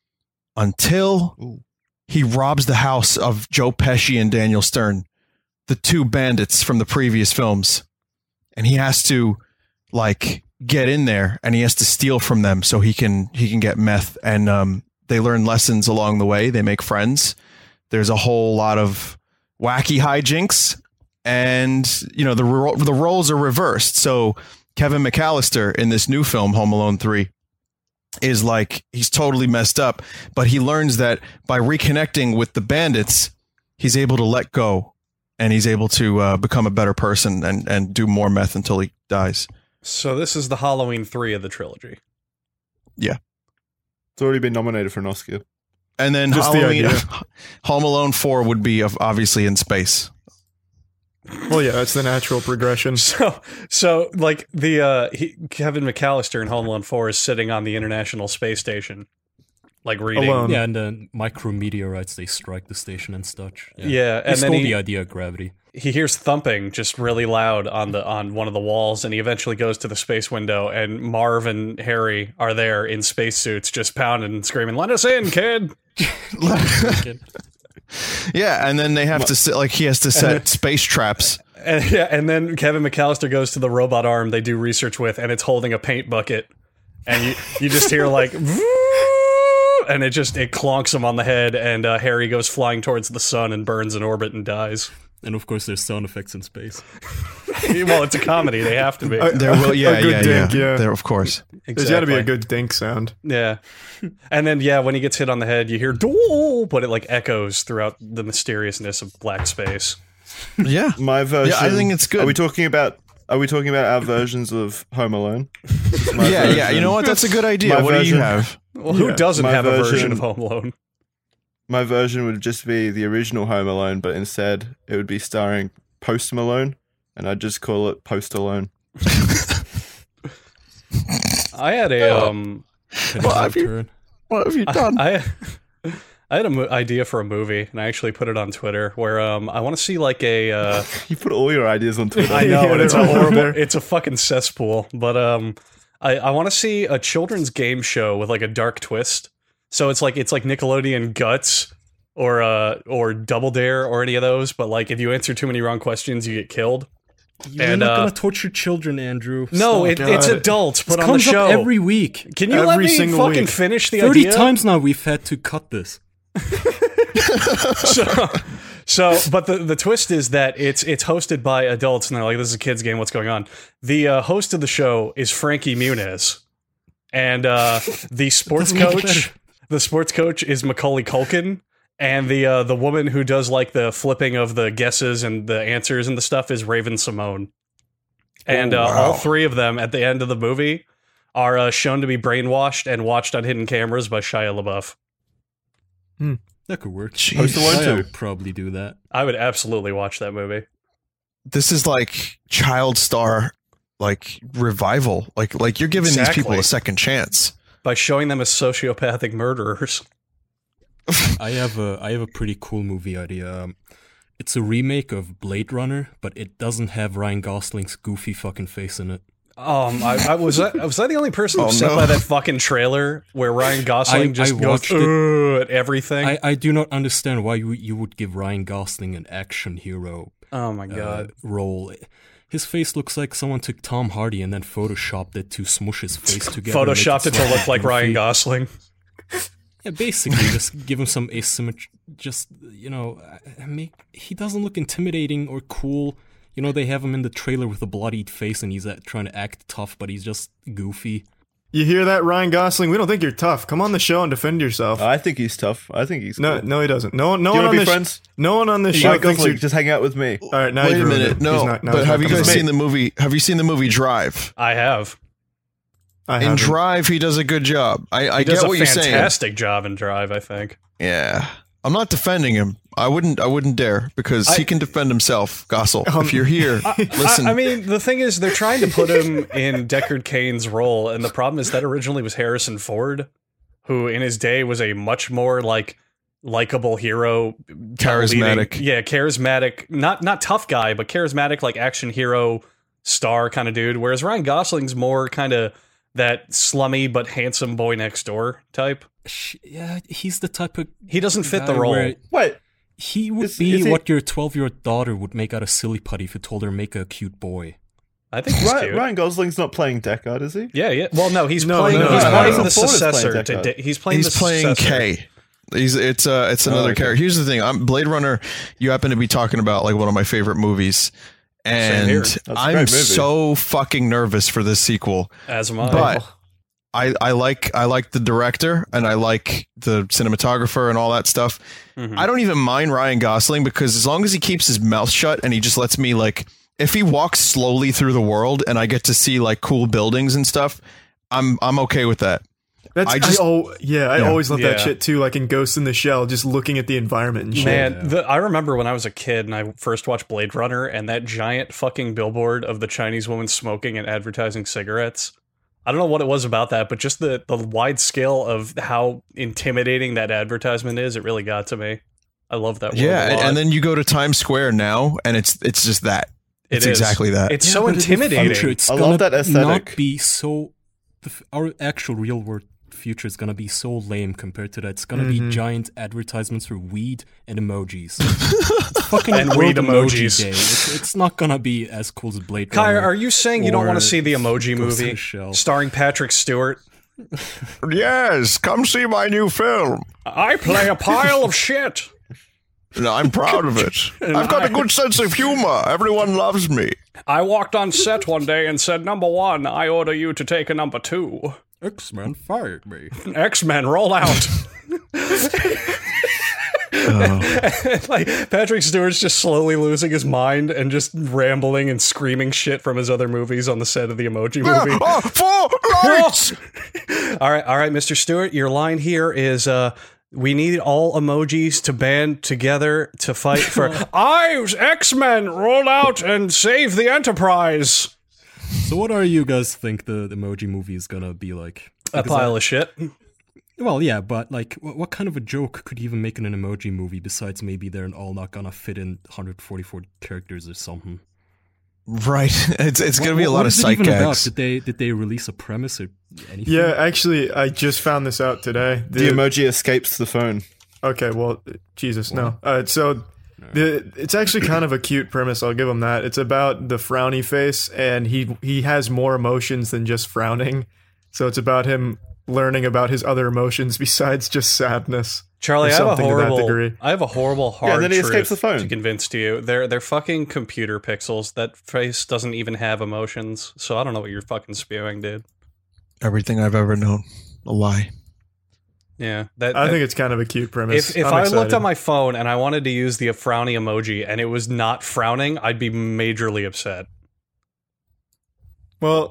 until he robs the house of Joe Pesci and Daniel Stern, the two bandits from the previous films. And he has to like get in there and he has to steal from them so he can get meth. And they learn lessons along the way. They make friends. There's a whole lot of wacky hijinks, and you know the roles are reversed. So Kevin McAllister in this new film Home Alone 3 is like, he's totally messed up, but he learns that by reconnecting with the bandits, he's able to let go and he's able to become a better person and do more meth until he dies. So this is the Halloween 3 of the trilogy. It's already been nominated for an Oscar. And then Just the Halloween, idea. Home Alone 4 would be obviously in space. Well, yeah, that's the natural progression. So like Kevin McAllister in Home Alone 4 is sitting on the International Space Station, like reading. Alone. Yeah, and then micrometeorites, they strike the station and such. Yeah, They and then stole the idea of gravity. he hears thumping just really loud on one of the walls, and he eventually goes to the space window, and Marv and Harry are there in spacesuits, just pounding and screaming, "Let us in, kid!" Yeah, and then they have to sit, like he has to set space traps. And then Kevin McAllister goes to the robot arm they do research with, and it's holding a paint bucket, and you just hear like, and it clonks him on the head, and Harry goes flying towards the sun and burns in orbit and dies. And of course, there's sound effects in space. Well, it's a comedy; they have to be. There will, A good dink, yeah. There, of course. There's got to be a Exactly. good dink sound. Yeah. And then, yeah, when he gets hit on the head, you hear "Dole," but it like echoes throughout the mysteriousness of black space. Yeah, My version. I think it's good. Are we talking about our versions of Home Alone? My yeah. version- You know what? That's a good idea. My What do you version- have? Well, who Yeah. doesn't My have a version version- of Home Alone? My version would just be the original Home Alone, but instead it would be starring Post Malone, and I'd just call it Post Alone. I had a Can I have a turn? What have you done? I had an idea for a movie, and I actually put it on Twitter. Where I want to see like a. You put all your ideas on Twitter. I know, Yeah, and it's a they're all horrible. there. It's a fucking cesspool. But I want to see a children's game show with like a dark twist. So it's like Nickelodeon Guts or Double Dare or any of those. But like if you answer too many wrong questions, you get killed. You're And, not gonna torture children, Andrew. No, Stop. it's God. adults put It on the comes show. up every week. Can you let every me single fucking week. finish the 30 idea? times now we've had to cut this. But the twist is that it's hosted by adults, and they're like, "This is a kids' game. What's going on?" The host of the show is Frankie Muniz, and the sports Doesn't make it coach, the sports coach is Macaulay Culkin, and the woman who does like the flipping of the guesses and the answers and the stuff is Raven Simone, and all three of them at the end of the movie are shown to be brainwashed and watched on hidden cameras by Shia LaBeouf. That could work. Post Malone I 2. would probably do that. I would absolutely watch that movie. This is like child star, like revival. Like you're giving these people Exactly. a second chance. By showing them as sociopathic murderers. I have a pretty cool movie idea. It's a remake of Blade Runner, but it doesn't have Ryan Gosling's goofy fucking face in it. I was I the only person Oh, upset no. by that fucking trailer where Ryan Gosling I just goes watched it. "Ugh," at everything? I do not understand why you would give Ryan Gosling an action hero Oh my god. role. His face looks like someone took Tom Hardy and then photoshopped it to smush his face together. and make Photoshopped it to slightly look like Ryan goofy. Gosling. Yeah, basically, just give him some asymmetry. Just, he doesn't look intimidating or cool. You know, they have him in the trailer with a bloodied face and he's trying to act tough, but he's just goofy. You hear that, Ryan Gosling? We don't think you're tough. Come on the show and defend yourself. I think he's tough. I think he's No, cool. no, he doesn't. No one Do you on want to be this. friends? No one on this show Ryan thinks Gosling, you're. just hang out with me. All right, now Wait you've a ruined minute, it. no. He's not- now But he's have not you guys coming seen the movie? Have you seen the movie Drive? I have. I In haven't. Drive, he does a good job. I He does get a what you're saying. fantastic job in Drive, I think. Yeah, I'm not defending him. I wouldn't dare because he can defend himself. Gossel, if you're here, listen. I mean, the thing is, they're trying to put him in Deckard Cain's role, and the problem is that originally was Harrison Ford, who in his day was a much more likable hero, Charismatic. charismatic, not tough guy, but charismatic, like action hero star kind of dude. Whereas Ryan Gosling's more kind of that slummy but handsome boy next door type. Yeah, he's the type of He doesn't fit the guy role. where Wait, he would Is be he- what your 12-year-old daughter would make out of silly putty if you told her make a cute boy. I think he's cute. Ryan Gosling's not playing Deckard, is he? Yeah. Well, no, he's No, playing. no, he's no, playing no. the Ford is playing successor. Deckard. He's playing. He's the playing successor. K. It's another okay. character. Here's the thing. I'm Blade Runner. You happen to be talking about like one of my favorite movies, here. and That's a I'm great movie. so fucking nervous for this sequel. As am I. But I like the director and I like the cinematographer and all that stuff. Mhm. I don't even mind Ryan Gosling because as long as he keeps his mouth shut and he just lets me like if he walks slowly through the world and I get to see like cool buildings and stuff, I'm okay with that. That's, I just- I Yeah. always love that Yeah. shit too. Like in Ghost in the Shell, just looking at the environment and shit. Man, I remember when I was a kid and I first watched Blade Runner and that giant fucking billboard of the Chinese woman smoking and advertising cigarettes. I don't know what it was about that, but just the wide scale of how intimidating that advertisement is, it really got to me. I love that world a Yeah, lot. and then you go to Times Square now and it's just that. It It's is. exactly that. It's Yeah, so but in the intimidating. future, it's I gonna love that aesthetic. not be so. Our actual real world future is gonna be so lame compared to that. It's gonna be giant advertisements for weed and emojis. It's fucking And World weed Emoji emojis. Day. It's not gonna be as cool as Blade Kai, Runner. are you saying you don't want to or see the Emoji Ghost in movie the Shell. starring Patrick Stewart? Yes, come see my new film. I play a pile of shit. No, I'm proud of it. I've got a good sense of humor. Everyone loves me. I walked on set one day and said, "Number one, I order you to take a number two. X-Men fired me. X-Men, roll out." Like Patrick Stewart's just slowly losing his mind and just rambling and screaming shit from his other movies on the set of the Emoji movie. For lights! All right, Mr. Stewart, your line here is we need all emojis to band together to fight for X-Men, roll out and save the Enterprise. So what are you guys think the Emoji movie is gonna be like? A pile of shit. Well, yeah, but like, what kind of a joke could you even make in an emoji movie besides maybe they're all not gonna fit in 144 characters or something? Right. It's going to be a lot What of is it sight even about? gags. Did they release a premise or anything? Yeah, actually, I just found this out today. The emoji escapes the phone. Okay, well, Jesus, no. It's actually kind of a cute premise. I'll give him that. It's about the frowny face, and he has more emotions than just frowning. So it's about him learning about his other emotions besides just sadness. Charlie, Or I have a something to that horrible, degree. hard and then he truth escapes the phone. to convince to you. They're fucking computer pixels. That face doesn't even have emotions. So I don't know what you're fucking spewing, dude. Everything I've ever known. A lie. Yeah, I think it's kind of a cute premise. if I'm I looked excited. on my phone and I wanted to use the frowny emoji and it was not frowning, I'd be majorly upset. Well,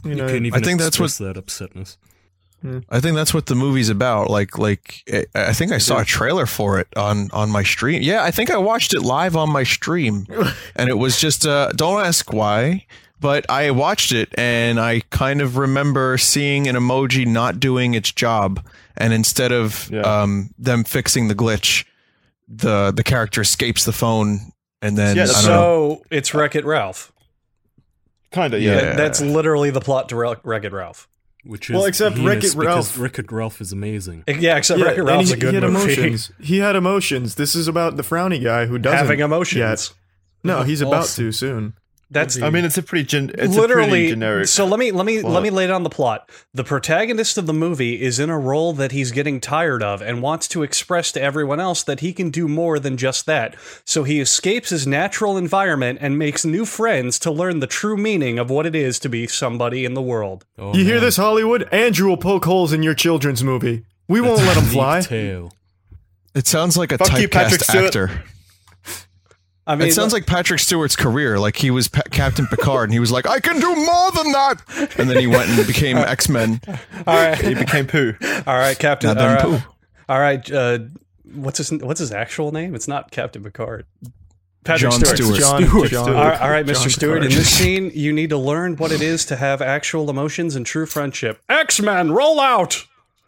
You know, couldn't even I think that's express that upsetness. I think that's what the movie's about. Like I think I saw a trailer for it on my stream. Yeah, I think I watched it live on my stream, and it was just don't ask why, but I watched it and I kind of remember seeing an emoji not doing its job, and instead of them fixing the glitch, the character escapes the phone, and then Yeah, I don't know. So it's Wreck-It Ralph. Kind of, yeah. That's literally the plot to Wreck-It Ralph. Which is Well, except heinous Wreck-It because Ralph. Wreck-It Ralph is amazing. Yeah, except yeah, Wreck-It and Ralph's he, a good he had movie. emotions. He had emotions. This is about the frowny guy who doesn't Having emotions. yet. No, he's about Also- to soon. That's I mean, it's a pretty literally generic. So let me plot. lay down the plot. The protagonist of the movie is in a role that he's getting tired of and wants to express to everyone else that he can do more than just that. So he escapes his natural environment and makes new friends to learn the true meaning of what it is to be somebody in the world. Oh, You hear man. this, Hollywood? Andrew will poke holes in your children's movie. We won't That's let a him unique fly. tale. It sounds like a Fuck you, Patrick typecast Stewart. actor. I mean, It sounds like Patrick Stewart's career. Like he was Captain Picard, and he was like, "I can do more than that," and then he went and became X-Men. all right, He became poo. all right, Captain. Now All then, right, poo. all right. What's his actual name? It's not Captain Picard. Patrick John Stewart. Stewart. John, Stewart. John, All right, Mr. John Stewart. In Picard. this scene, you need to learn what it is to have actual emotions and true friendship. X-Men, roll out!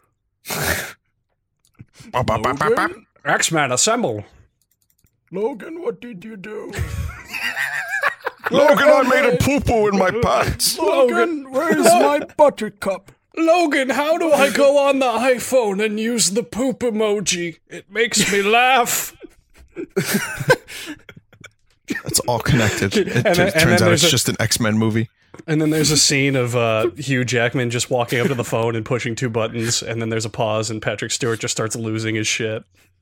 X-Men, assemble! Logan, what did you do? Logan, I made a poo-poo in my pants. Logan, where's my buttercup? Logan, how do I go on the iPhone and use the poop emoji? It makes me laugh. It's all connected. It And then turns out there's it's a- just an X-Men movie. And then there's a scene of Hugh Jackman just walking up to the phone and pushing two buttons, and then there's a pause, and Patrick Stewart just starts losing his shit.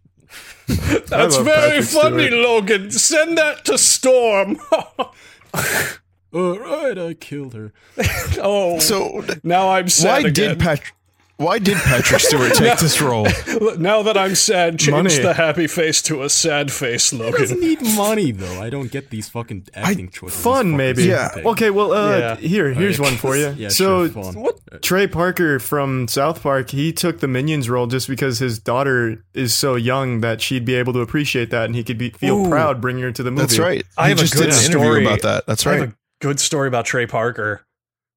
That's love very Patrick funny, Stewart. Logan. Send that to Storm. All right, I killed her. Oh, So now I'm sad again. why did Patrick Stewart take this role? Now that I'm sad, change Money. the happy face to a sad face, He doesn't Logan. need money though. I don't get these fucking acting choices. Fun, These maybe. fucking Yeah. things. Okay, well, Yeah. here's one for you. Yeah, so, sure, fun. Trey Parker from South Park, he took the Minions role just because his daughter is so young that she'd be able to appreciate that, and he could feel Ooh. proud bringing her to the movie. That's right. I He have a just good did an interview story. about that. That's I right. have a good story about Trey Parker.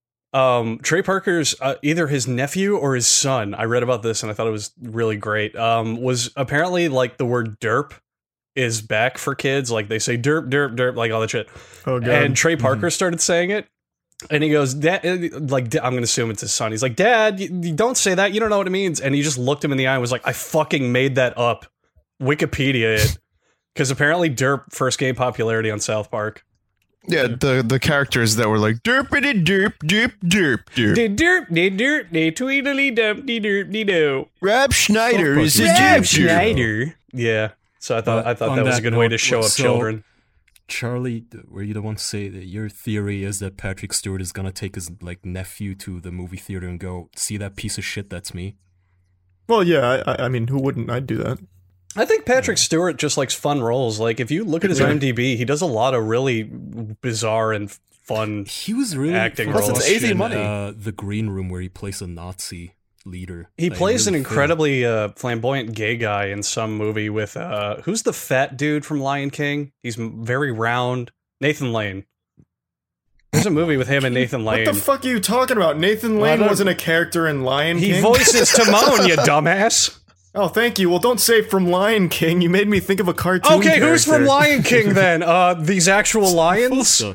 Trey Parker's either his nephew or his son. I read about this and I thought it was really great. Was apparently like the word derp is back for kids. Like they say derp, derp, derp, like all that shit. Oh, God. And Trey Parker started saying it. And he goes, Dad, like, I'm going to assume it's his son. He's like, Dad, you don't say that. You don't know what it means. And he just looked him in the eye and was like, I fucking made that up. Wikipedia it. Because apparently derp first gained popularity on South Park. Yeah, the characters that were like derpity derp derp derp derp. De derp, de derp, de tweedly dump, de derp, de do. Rob Schneider is a Rob derp derp. Schneider. Yeah. So I thought On that was a that good way note, to show up so- children. Charlie, were you the one to say that your theory is that Patrick Stewart is gonna take his like nephew to the movie theater and go see that piece of shit? That's me. Well, yeah, I mean, who wouldn't? I'd do that. I think Patrick Stewart just likes fun roles. Like if you look at his IMDb, he does a lot of really bizarre and fun. He was really Acting for roles. It's easy in, money. The Green Room, where he plays a Nazi leader. He Like, plays an really fit. incredibly flamboyant gay guy in some movie with who's the fat dude from Lion King? He's very round. Nathan Lane. There's a movie with him and Nathan Lane. What the fuck are you talking about? Nathan Lane wasn't a character in Lion He King. voices Timon, you dumbass. Oh, thank you. Well, don't say from Lion King. You made me think of a cartoon. Okay, who's from character. Lion King then? These actual lions? So,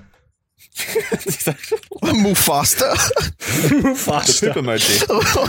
Mufasa. Mufasa. Poop emoji.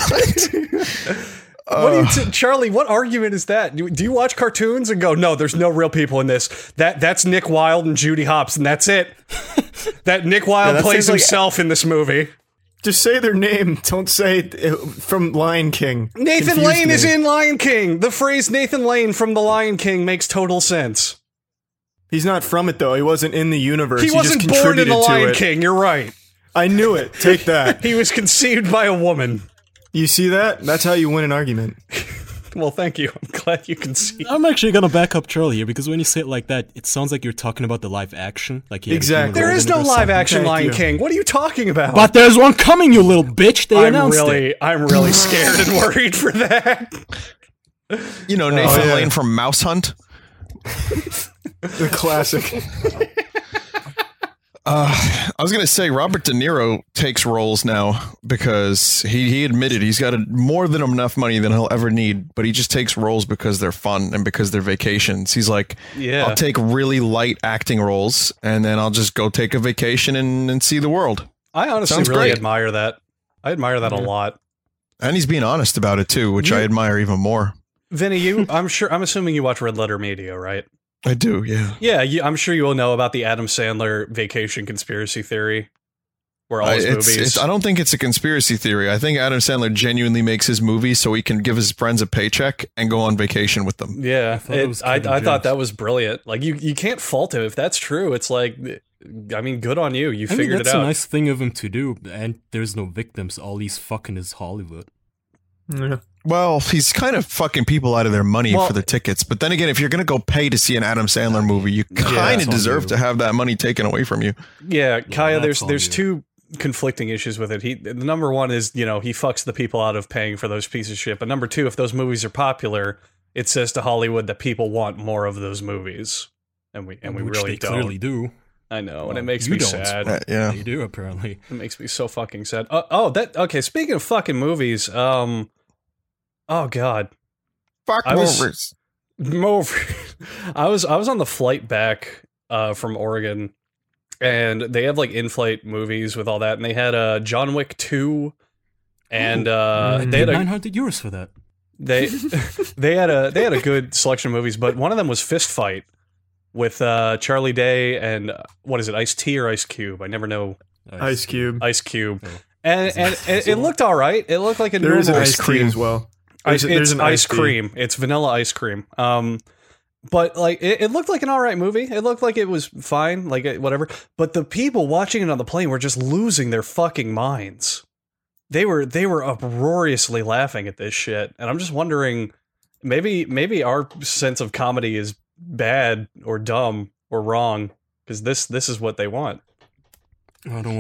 What do you Charlie, what argument is that? Do you watch cartoons and go, no, there's no real people in this. That's Nick Wilde and Judy Hopps, and that's it. That Nick Wilde that plays seems like- himself in this movie. Just say their name. Don't say from Lion King. Nathan Confused Lane me. is in Lion King. The phrase Nathan Lane from The Lion King makes total sense. He's not from it though. He wasn't in the universe. He wasn't just born in contributed The to Lion it. King, you're right. I knew it. Take that. He was conceived by a woman. You see that? That's how you win an argument. Well, thank you. I'm glad you can see. I'm actually gonna back up Charlie here because when you say it like that, it sounds like you're talking about the live action. Like he had a human Exactly. There role is in it no or live something. action Thank Lion you. King. What are you talking about? But there's one coming, you little bitch. They announced it. I'm really scared and worried for that. You know, Nathan yeah. Lane from Mouse Hunt. The classic. I was gonna say Robert De Niro takes roles now because he admitted he's got more than enough money than he'll ever need, but he just takes roles because they're fun and because they're vacations. He's like, Yeah. I'll take really light acting roles and then I'll just go take a vacation and see the world. I honestly Sounds really great. admire that. I admire that a lot. And he's being honest about it too, which I admire even more. Vinny, I'm assuming you watch Red Letter Media, right? I do, yeah. Yeah, I'm sure you will know about the Adam Sandler vacation conspiracy theory, where all his movies. I don't think it's a conspiracy theory. I think Adam Sandler genuinely makes his movies so he can give his friends a paycheck and go on vacation with them. Yeah, thought it was I Kevin thought James. that was brilliant. Like you can't fault him if that's true. It's like, I mean, good on you. You I mean, figured that's it out. a nice thing of him to do, and there's no victims. All he's fucking is Hollywood. Yeah. Well, he's kind of fucking people out of their money Well- for the tickets. But then again, if you're going to go pay to see an Adam Sandler movie, you kind that's of on deserve you. to have that money taken away from you. Yeah, Kaya, that's there's on two conflicting issues with it. The number one is, he fucks the people out of paying for those pieces of shit. But number two, if those movies are popular, it says to Hollywood that people want more of those movies, and we Which really they don't. clearly do. I know, and Well, it makes you me don't. sad. Yeah. They do, apparently. It makes me so fucking sad. Okay. Speaking of fucking movies, oh god, Fuck I was- movers. I was on the flight back from Oregon, and they have like in-flight movies with all that, and they had John Wick 2, and I they paid had a 900 euros for that. they they had a good selection of movies, but one of them was Fist Fight with Charlie Day and what is it, Ice-T or Ice Cube? I never know. Ice Cube. Ice Cube. Oh. And it looked all right. It looked like a There is an normal ice cream as well. It's an ice iced tea. cream. It's vanilla ice cream. But like it looked like an all right movie. It looked like it was fine, like whatever. But the people watching it on the plane were just losing their fucking minds. They were uproariously laughing at this shit, and I'm just wondering, maybe our sense of comedy is bad or dumb or wrong because this is what they want. I don't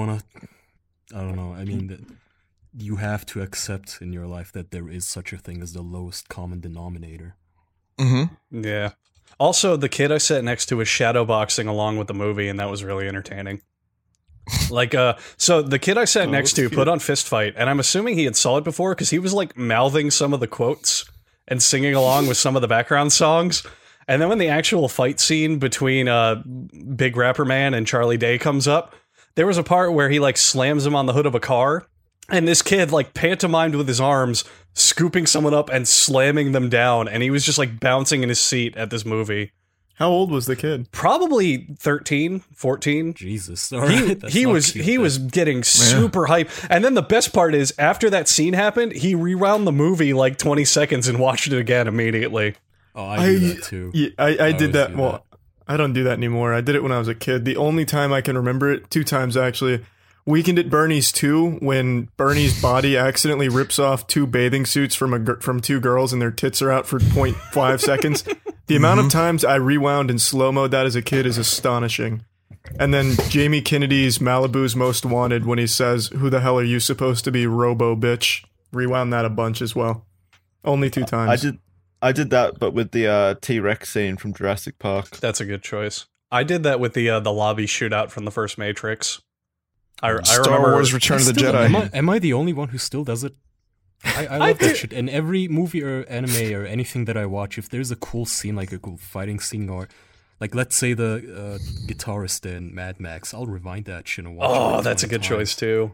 know. I mean, you have to accept in your life that there is such a thing as the lowest common denominator. Mm-hmm. Yeah. Also, the kid I sat next to was shadowboxing along with the movie, and that was really entertaining. Like, so the kid I sat next to put on Fist Fight, and I'm assuming he had saw it before because he was like mouthing some of the quotes and singing along with some of the background songs. And then when the actual fight scene between Big Rapper Man and Charlie Day comes up, there was a part where he like slams him on the hood of a car, and this kid like pantomimed with his arms, scooping someone up and slamming them down, and he was just like bouncing in his seat at this movie. How old was the kid? Probably 13, 14. Jesus. All right. That's He not was cute, he then. was getting super hype. And then the best part is after that scene happened, he rewound the movie like 20 seconds and watched it again immediately. Oh, I do that too. Yeah, I did always that. do Well, that. I don't do that anymore. I did it when I was a kid. The only time I can remember it, 2 times actually. Weekend at Bernie's 2, when Bernie's body accidentally rips off 2 bathing suits from 2 girls and their tits are out for 0.5 seconds. The amount of times I rewound and slow-mode that as a kid is astonishing. And then Jamie Kennedy's Malibu's Most Wanted, when he says, "Who the hell are you supposed to be, Robo bitch?" Rewound that a bunch as well. Only 2 times. I did that, but with the T-Rex scene from Jurassic Park. That's a good choice. I did that with the lobby shootout from the first Matrix. I Star remember Wars Return of the Still, Jedi. am I the only one who still does it? I love that shit. In every movie or anime or anything that I watch, if there's a cool scene, like a cool fighting scene, or like let's say the guitarist in Mad Max, I'll rewind that shit and watch it. Oh, like that's a 20 good times. choice too.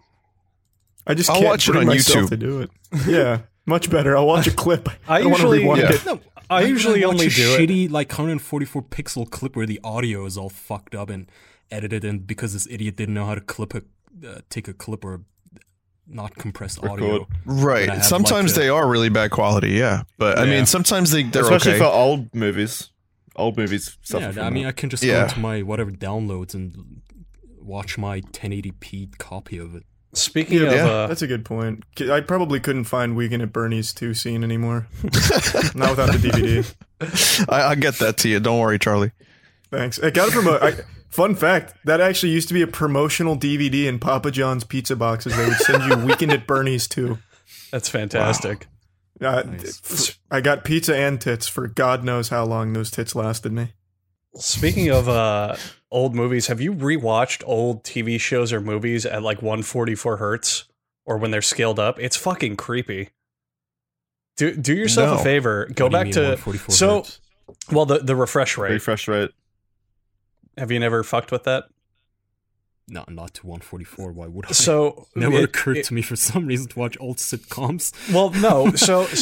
I just I'll can't watch it bring on myself YouTube. to do it. Yeah, much better. I'll watch a clip. I don't wanna usually- rewind yeah. it. No, I usually watch only a do it. shitty like 144 pixel clip where the audio is all fucked up and edited, and because this idiot didn't know how to take a clip or not compressed audio. But I Right. have, Sometimes like, they are really bad quality, yeah. But I Yeah. mean, sometimes they're Especially okay. for old movies. Old movies suffer Yeah, from I mean, that. I can just Yeah. go to my whatever downloads and watch my 1080p copy of it. Speaking of, That's a good point. I probably couldn't find Weekend at Bernie's 2 scene anymore. Not without the DVD. I get that to you. Don't worry, Charlie. Thanks. I got it from fun fact, that actually used to be a promotional DVD in Papa John's pizza boxes. They would send you Weekend at Bernie's 2. that's fantastic. Nice. I got pizza and tits for God knows how long those tits lasted me. Speaking of old movies, have you rewatched old TV shows or movies at like 144 hertz or when they're scaled up? It's fucking creepy. Do yourself a favor. Go What do you back mean, to 144 so hertz? well the refresh rate. Refresh rate. Have you never fucked with that? No, not to 144. Why would I? So Never occurred to me for some reason to watch old sitcoms. Well, no.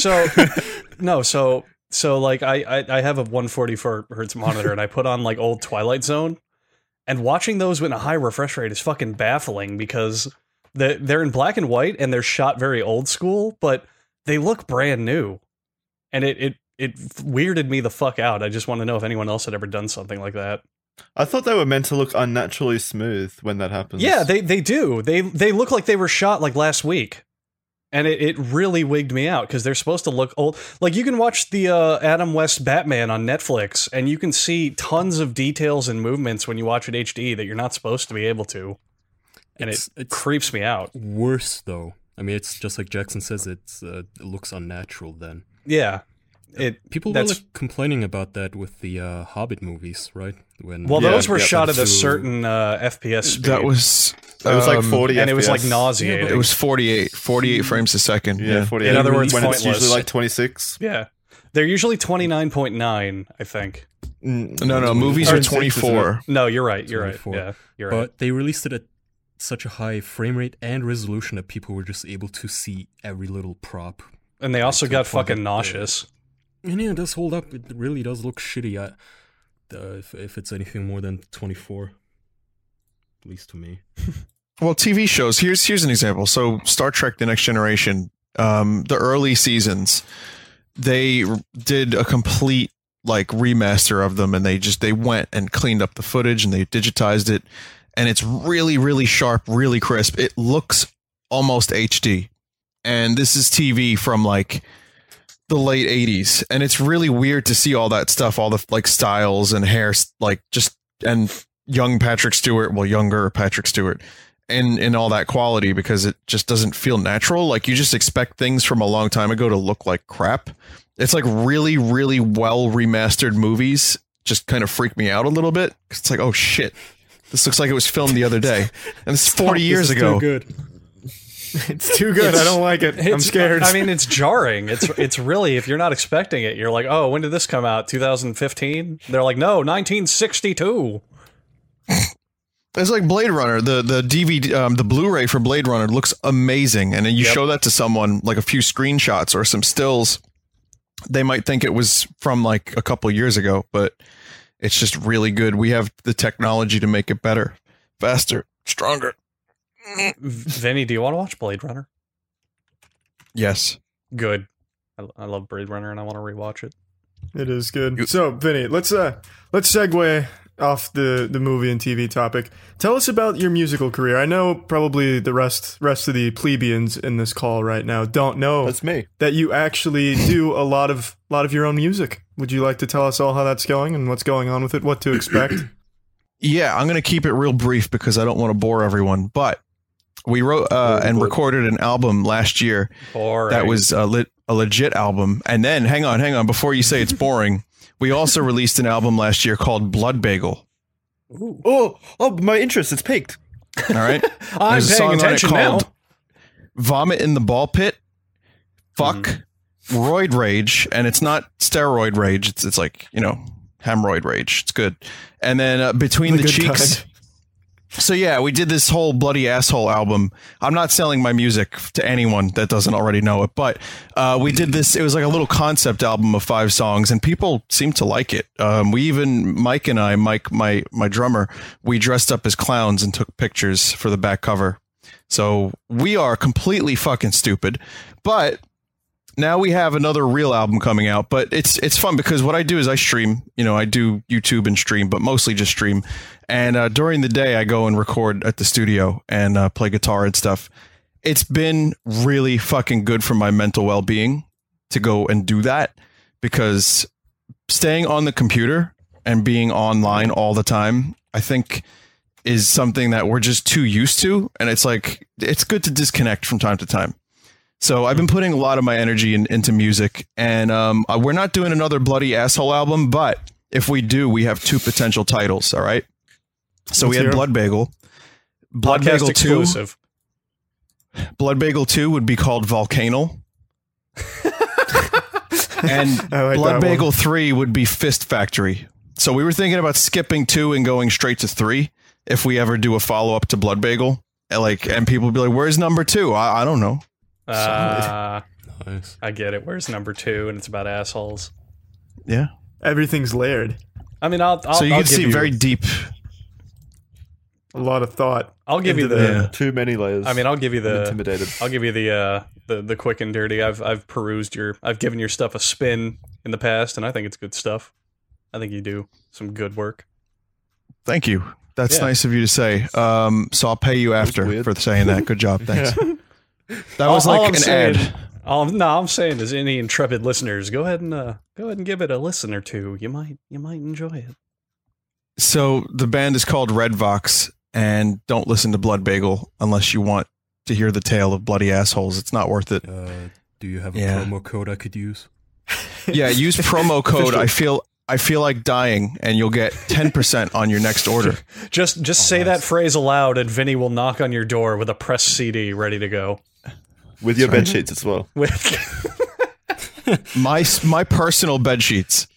So like I have a 144 hertz monitor and I put on like old Twilight Zone, and watching those with a high refresh rate is fucking baffling because they're in black and white and they're shot very old school, but they look brand new, and it weirded me the fuck out. I just want to know if anyone else had ever done something like that. I thought they were meant to look unnaturally smooth when that happens. Yeah, they do. They look like they were shot like last week. And it really wigged me out because they're supposed to look old. Like, you can watch the Adam West Batman on Netflix, and you can see tons of details and movements when you watch it HD that you're not supposed to be able to. And it creeps me out. Worse, though. I mean, it's just like Jackson says, it looks unnatural then. Yeah. People were like complaining about that with the Hobbit movies, right? Those were shot at a certain FPS speed. That was... It was like 40 and FPS. it was like nauseating. It was 48 frames a second. Yeah, 48. In other words, when pointless. it's usually like 26. Yeah. They're usually 29.9, I think. No, movies are 24. No, you're right. You're 24. right. Yeah, you're right. But they released it at such a high frame rate and resolution that people were just able to see every little prop. And they also to got the point fucking that, nauseous. And yeah, it does hold up. It really does look shitty. If it's anything more than 24, at least to me. Well, TV shows. Here's an example. So, Star Trek: The Next Generation, the early seasons, they did a complete like remaster of them, and they went and cleaned up the footage and they digitized it, and it's really, really sharp, really crisp. It looks almost HD, and this is TV from like the late 80s, and it's really weird to see all that stuff, all the like styles and hair, like just and younger Patrick Stewart, in all that quality, because it just doesn't feel natural. Like, you just expect things from a long time ago to look like crap. It's like really, really well remastered movies just kind of freak me out a little bit. It's like, oh shit, this looks like it was filmed the other day, and this is 40 years ago. Too good. It's too good. I don't like it. I'm scared. I mean, it's jarring. It's really, if you're not expecting it, you're like, oh, when did this come out? 2015? They're like, no, 1962. It's like Blade Runner. The DVD, the Blu-ray for Blade Runner looks amazing, and then you show that to someone, like a few screenshots or some stills, they might think it was from like a couple years ago, but it's just really good. We have the technology to make it better, faster, stronger. Vinny, do you want to watch Blade Runner? Yes. Good. I love Blade Runner, and I want to rewatch it. It is good. So, Vinny, let's segue off the movie and TV topic. Tell us about your musical career. I know probably the rest of the plebeians in this call right now don't know That's me. that you actually do a lot of your own music. Would you like to tell us all how that's going and what's going on with it, what to expect? Yeah, I'm going to keep it real brief because I don't want to bore everyone, but we wrote and recorded an album last year that was a legit album. And then, hang on, before you say it's boring, we also released an album last year called Blood Bagel. Ooh. Oh, my interest, it's peaked. All right? I'm There's a paying song on it attention now. called Vomit in the Ball Pit, Fuck, Roid Rage, and it's not steroid rage. It's like, hemorrhoid rage. It's good. And then Between the good Cheeks. kind. So yeah, we did this whole Bloody Asshole album. I'm not selling my music to anyone that doesn't already know it, but we did this. It was like a little concept album of 5 songs, and people seemed to like it. We even, Mike and I, my drummer, we dressed up as clowns and took pictures for the back cover. So we are completely fucking stupid, but now we have another real album coming out, but it's fun because what I do is I stream. I do YouTube and stream, but mostly just stream. And during the day, I go and record at the studio and play guitar and stuff. It's been really fucking good for my mental well-being to go and do that, because staying on the computer and being online all the time, I think, is something that we're just too used to. And it's like, it's good to disconnect from time to time. So I've been putting a lot of my energy into music, and we're not doing another Bloody Asshole album, but if we do, we have 2 potential titles. All right. So we had Blood Bagel. Blood Podcast Bagel 2. exclusive. Blood Bagel 2 would be called Volcano. And Blood Bagel 3 would be Fist Factory. So we were thinking about skipping 2 and going straight to 3 if we ever do a follow-up to Blood Bagel. And people would be like, where's number 2? I don't know. Nice. I get it. Where's number 2? And it's about assholes. Yeah. Everything's layered. I mean, I'll So you I'll can see give you very deep. A lot of thought. I'll give you into the. the- Too many layers. I mean, I'll give you I'm the. intimidated. I'll give you the quick and dirty. I've perused I've given your stuff a spin in the past, and I think it's good stuff. I think you do some good work. Thank you. That's Yeah. nice of you to say. So I'll pay you after weird. for saying that. Good job. Thanks. That All- was all like I'm an saying- ad. I'm saying is any intrepid listeners, go ahead and give it a listen or two. You might enjoy it. So the band is called Red Vox, and don't listen to Blood Bagel unless you want to hear the tale of bloody assholes. It's not worth it. Do you have a Yeah. promo code I could use? Yeah, use promo code I feel like dying, and you'll get 10% on your next order. Just say that phrase aloud, and Vinny will knock on your door with a pressed CD ready to go. With your bed sheets as well. With My personal bed sheets.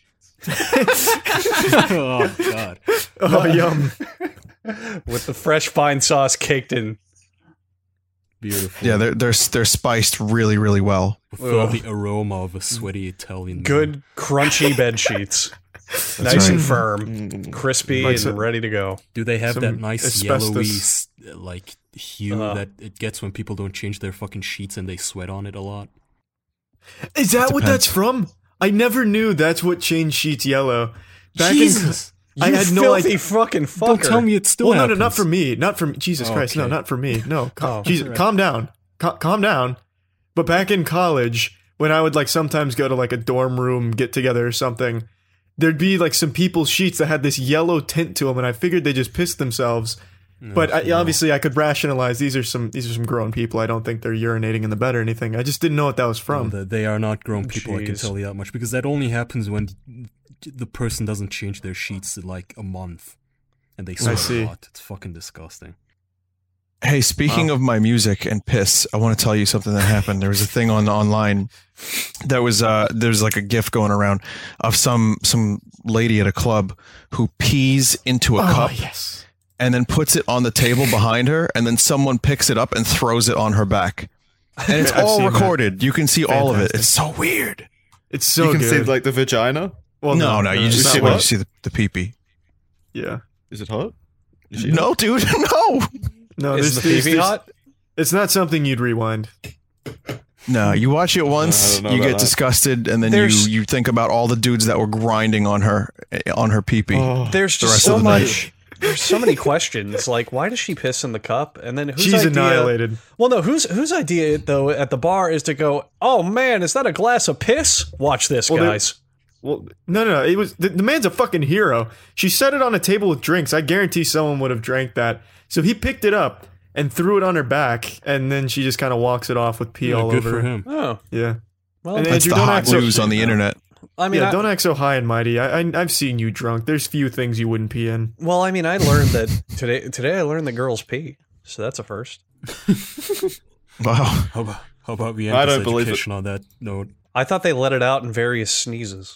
Oh God! Oh, yum. with the fresh fine sauce caked in. Beautiful. Yeah, they're spiced really, really well. With all the aroma of a sweaty Italian. man. Good crunchy bed sheets. Nice right. and firm, crispy Like and so- ready to go. Do they have Some that nice asbestos. yellowy like hue that it gets when people don't change their fucking sheets and they sweat on it a lot? Is that what Depends. that's from? I never knew that's what changed sheets yellow. Back Jesus! I You had no filthy idea. fucking fucker. Don't tell me it still Well, no, happens. not for me. Not from Jesus Oh, Christ. No, okay. not for me. No, Oh, Jesus, right. calm down. Calm down. But back in college, when I would like sometimes go to like a dorm room get together or something, there'd be like some people's sheets that had this yellow tint to them, and I figured they just pissed themselves. But obviously, I could rationalize these are some grown people. I don't think they're urinating in the bed or anything. I just didn't know what that was from. They are not grown people, I can Jeez. tell you that much, because that only happens when the person doesn't change their sheets in like a month, and they sweat see. a lot. It's fucking disgusting. Hey, speaking of my music and piss, I want to tell you something that happened. There was a thing online that was there's like a GIF going around of some lady at a club who pees into a cup yes. and then puts it on the table behind her, and then someone picks it up and throws it on her back. And it's I've all seen that. recorded. You can see all of it. Fantastic. It's so weird. It's so you can good. see like the vagina. well, No, you just Is see, it you what? see the pee-pee. yeah. Is it hot? Is she No, dude, no. No, Is the there's- PV there's- hot? It's not something you'd rewind. No, you watch it once, don't know you about get that. disgusted, and then There's- you think about all the dudes that were grinding on her pee-pee. Oh, There's the just rest so of the night. much. There's so many questions. Like, why does she piss in the cup? And then whose She's idea? annihilated. Well, no, whose idea though at the bar is to go? Oh man, is that a glass of piss? Watch this, Well, there- guys. Well, no. It was the man's a fucking hero. She set it on a table with drinks. I guarantee someone would have drank that. So he picked it up and threw it on her back, and then she just kind of walks it off with pee Yeah, all good over. for him. Oh, Yeah. well, And That's Andrew, the don't hot act so- news on the internet. I mean, Yeah, don't act so high and mighty. I've seen you drunk. There's few things you wouldn't pee in. well, I mean, I learned that today. I learned that girls pee, so that's a first. Wow. How about we end I this don't believe it. education on that note? I thought they let it out in various sneezes.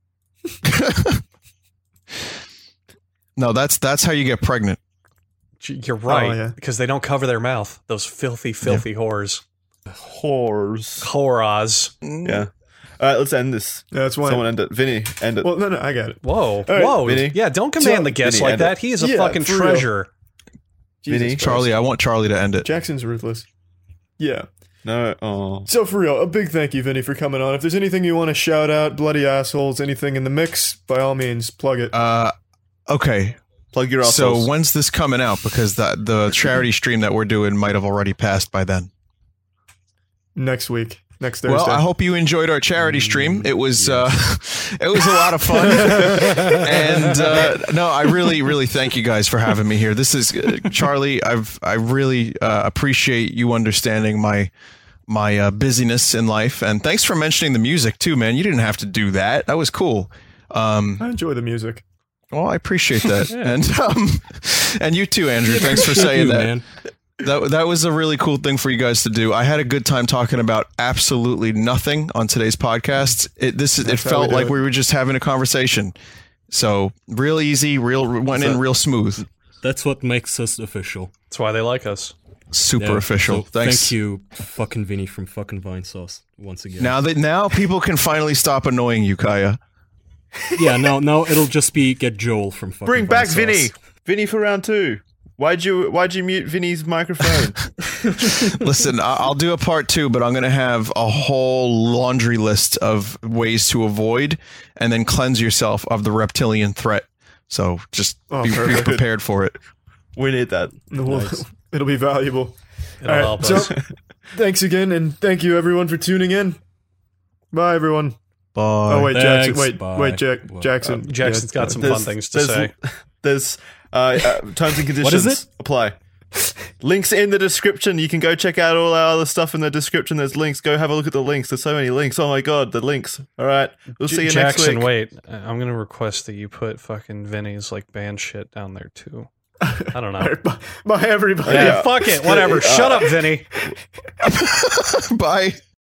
No, that's how you get pregnant. You're right, Oh, yeah. because they don't cover their mouth. Those filthy whores. whores. Whoras. Yeah. All right, let's end this. Yeah, that's why. Someone end it. Vinny, end it. Well, no, I got it. Whoa, right, whoa. Vinny. Yeah, don't command the guest Vinny, like end that. it. He is a Yeah, fucking for real. treasure. Jesus Vinny? Christ. Charlie, I want Charlie to end it. Jackson's ruthless. Yeah. No. Oh. So for real, a big thank you, Vinny, for coming on. If there's anything you want to shout out, bloody assholes, anything in the mix, by all means, plug it. Okay. Plug your So assholes. when's this coming out? Because the charity stream that we're doing might have already passed by then. Next week. Next Thursday. Well, I hope you enjoyed our charity stream. It was it was a lot of fun, and no, I really thank you guys for having me here. This is Charlie. I really appreciate you understanding my busyness in life, and thanks for mentioning the music too, man. You didn't have to do that. That was cool. I enjoy the music. Well, I appreciate that, and you too, Andrew. Thanks for saying that. man. That was a really cool thing for you guys to do. I had a good time talking about absolutely nothing on today's podcast. It felt like we were just having a conversation. So real easy, went in real smooth. That's what makes us official. That's why they like us. Super Yeah, official. so Thanks. Thank you, fucking Vinny from fucking Vine Sauce, once again. Now people can finally stop annoying you, Kaya. Yeah, now it'll just be get Joel from fucking Bring Vine back Sauce. Vinny. Vinny for round 2. Why'd you mute Vinny's microphone? Listen, I'll do a part 2, but I'm going to have a whole laundry list of ways to avoid and then cleanse yourself of the reptilian threat. So just be prepared for it. We need that. It'll be valuable. It'll All right, help us. so, thanks again, and thank you everyone for tuning in. Bye, everyone. Bye. Oh wait, Thanks, Jackson. bye. Wait, What? Jackson. Jackson's got some fun things to say. There's terms and conditions What is it? apply. Links in the description. You can go check out all our other stuff in the description. There's links. Go have a look at the links. There's so many links. Oh my god, the links. All right, we'll see you Jackson, next week. wait. I'm gonna request that you put fucking Vinny's like band shit down there too. I don't know. Bye, everybody. Yeah, fuck it. Whatever. Shut up, Vinny. Bye.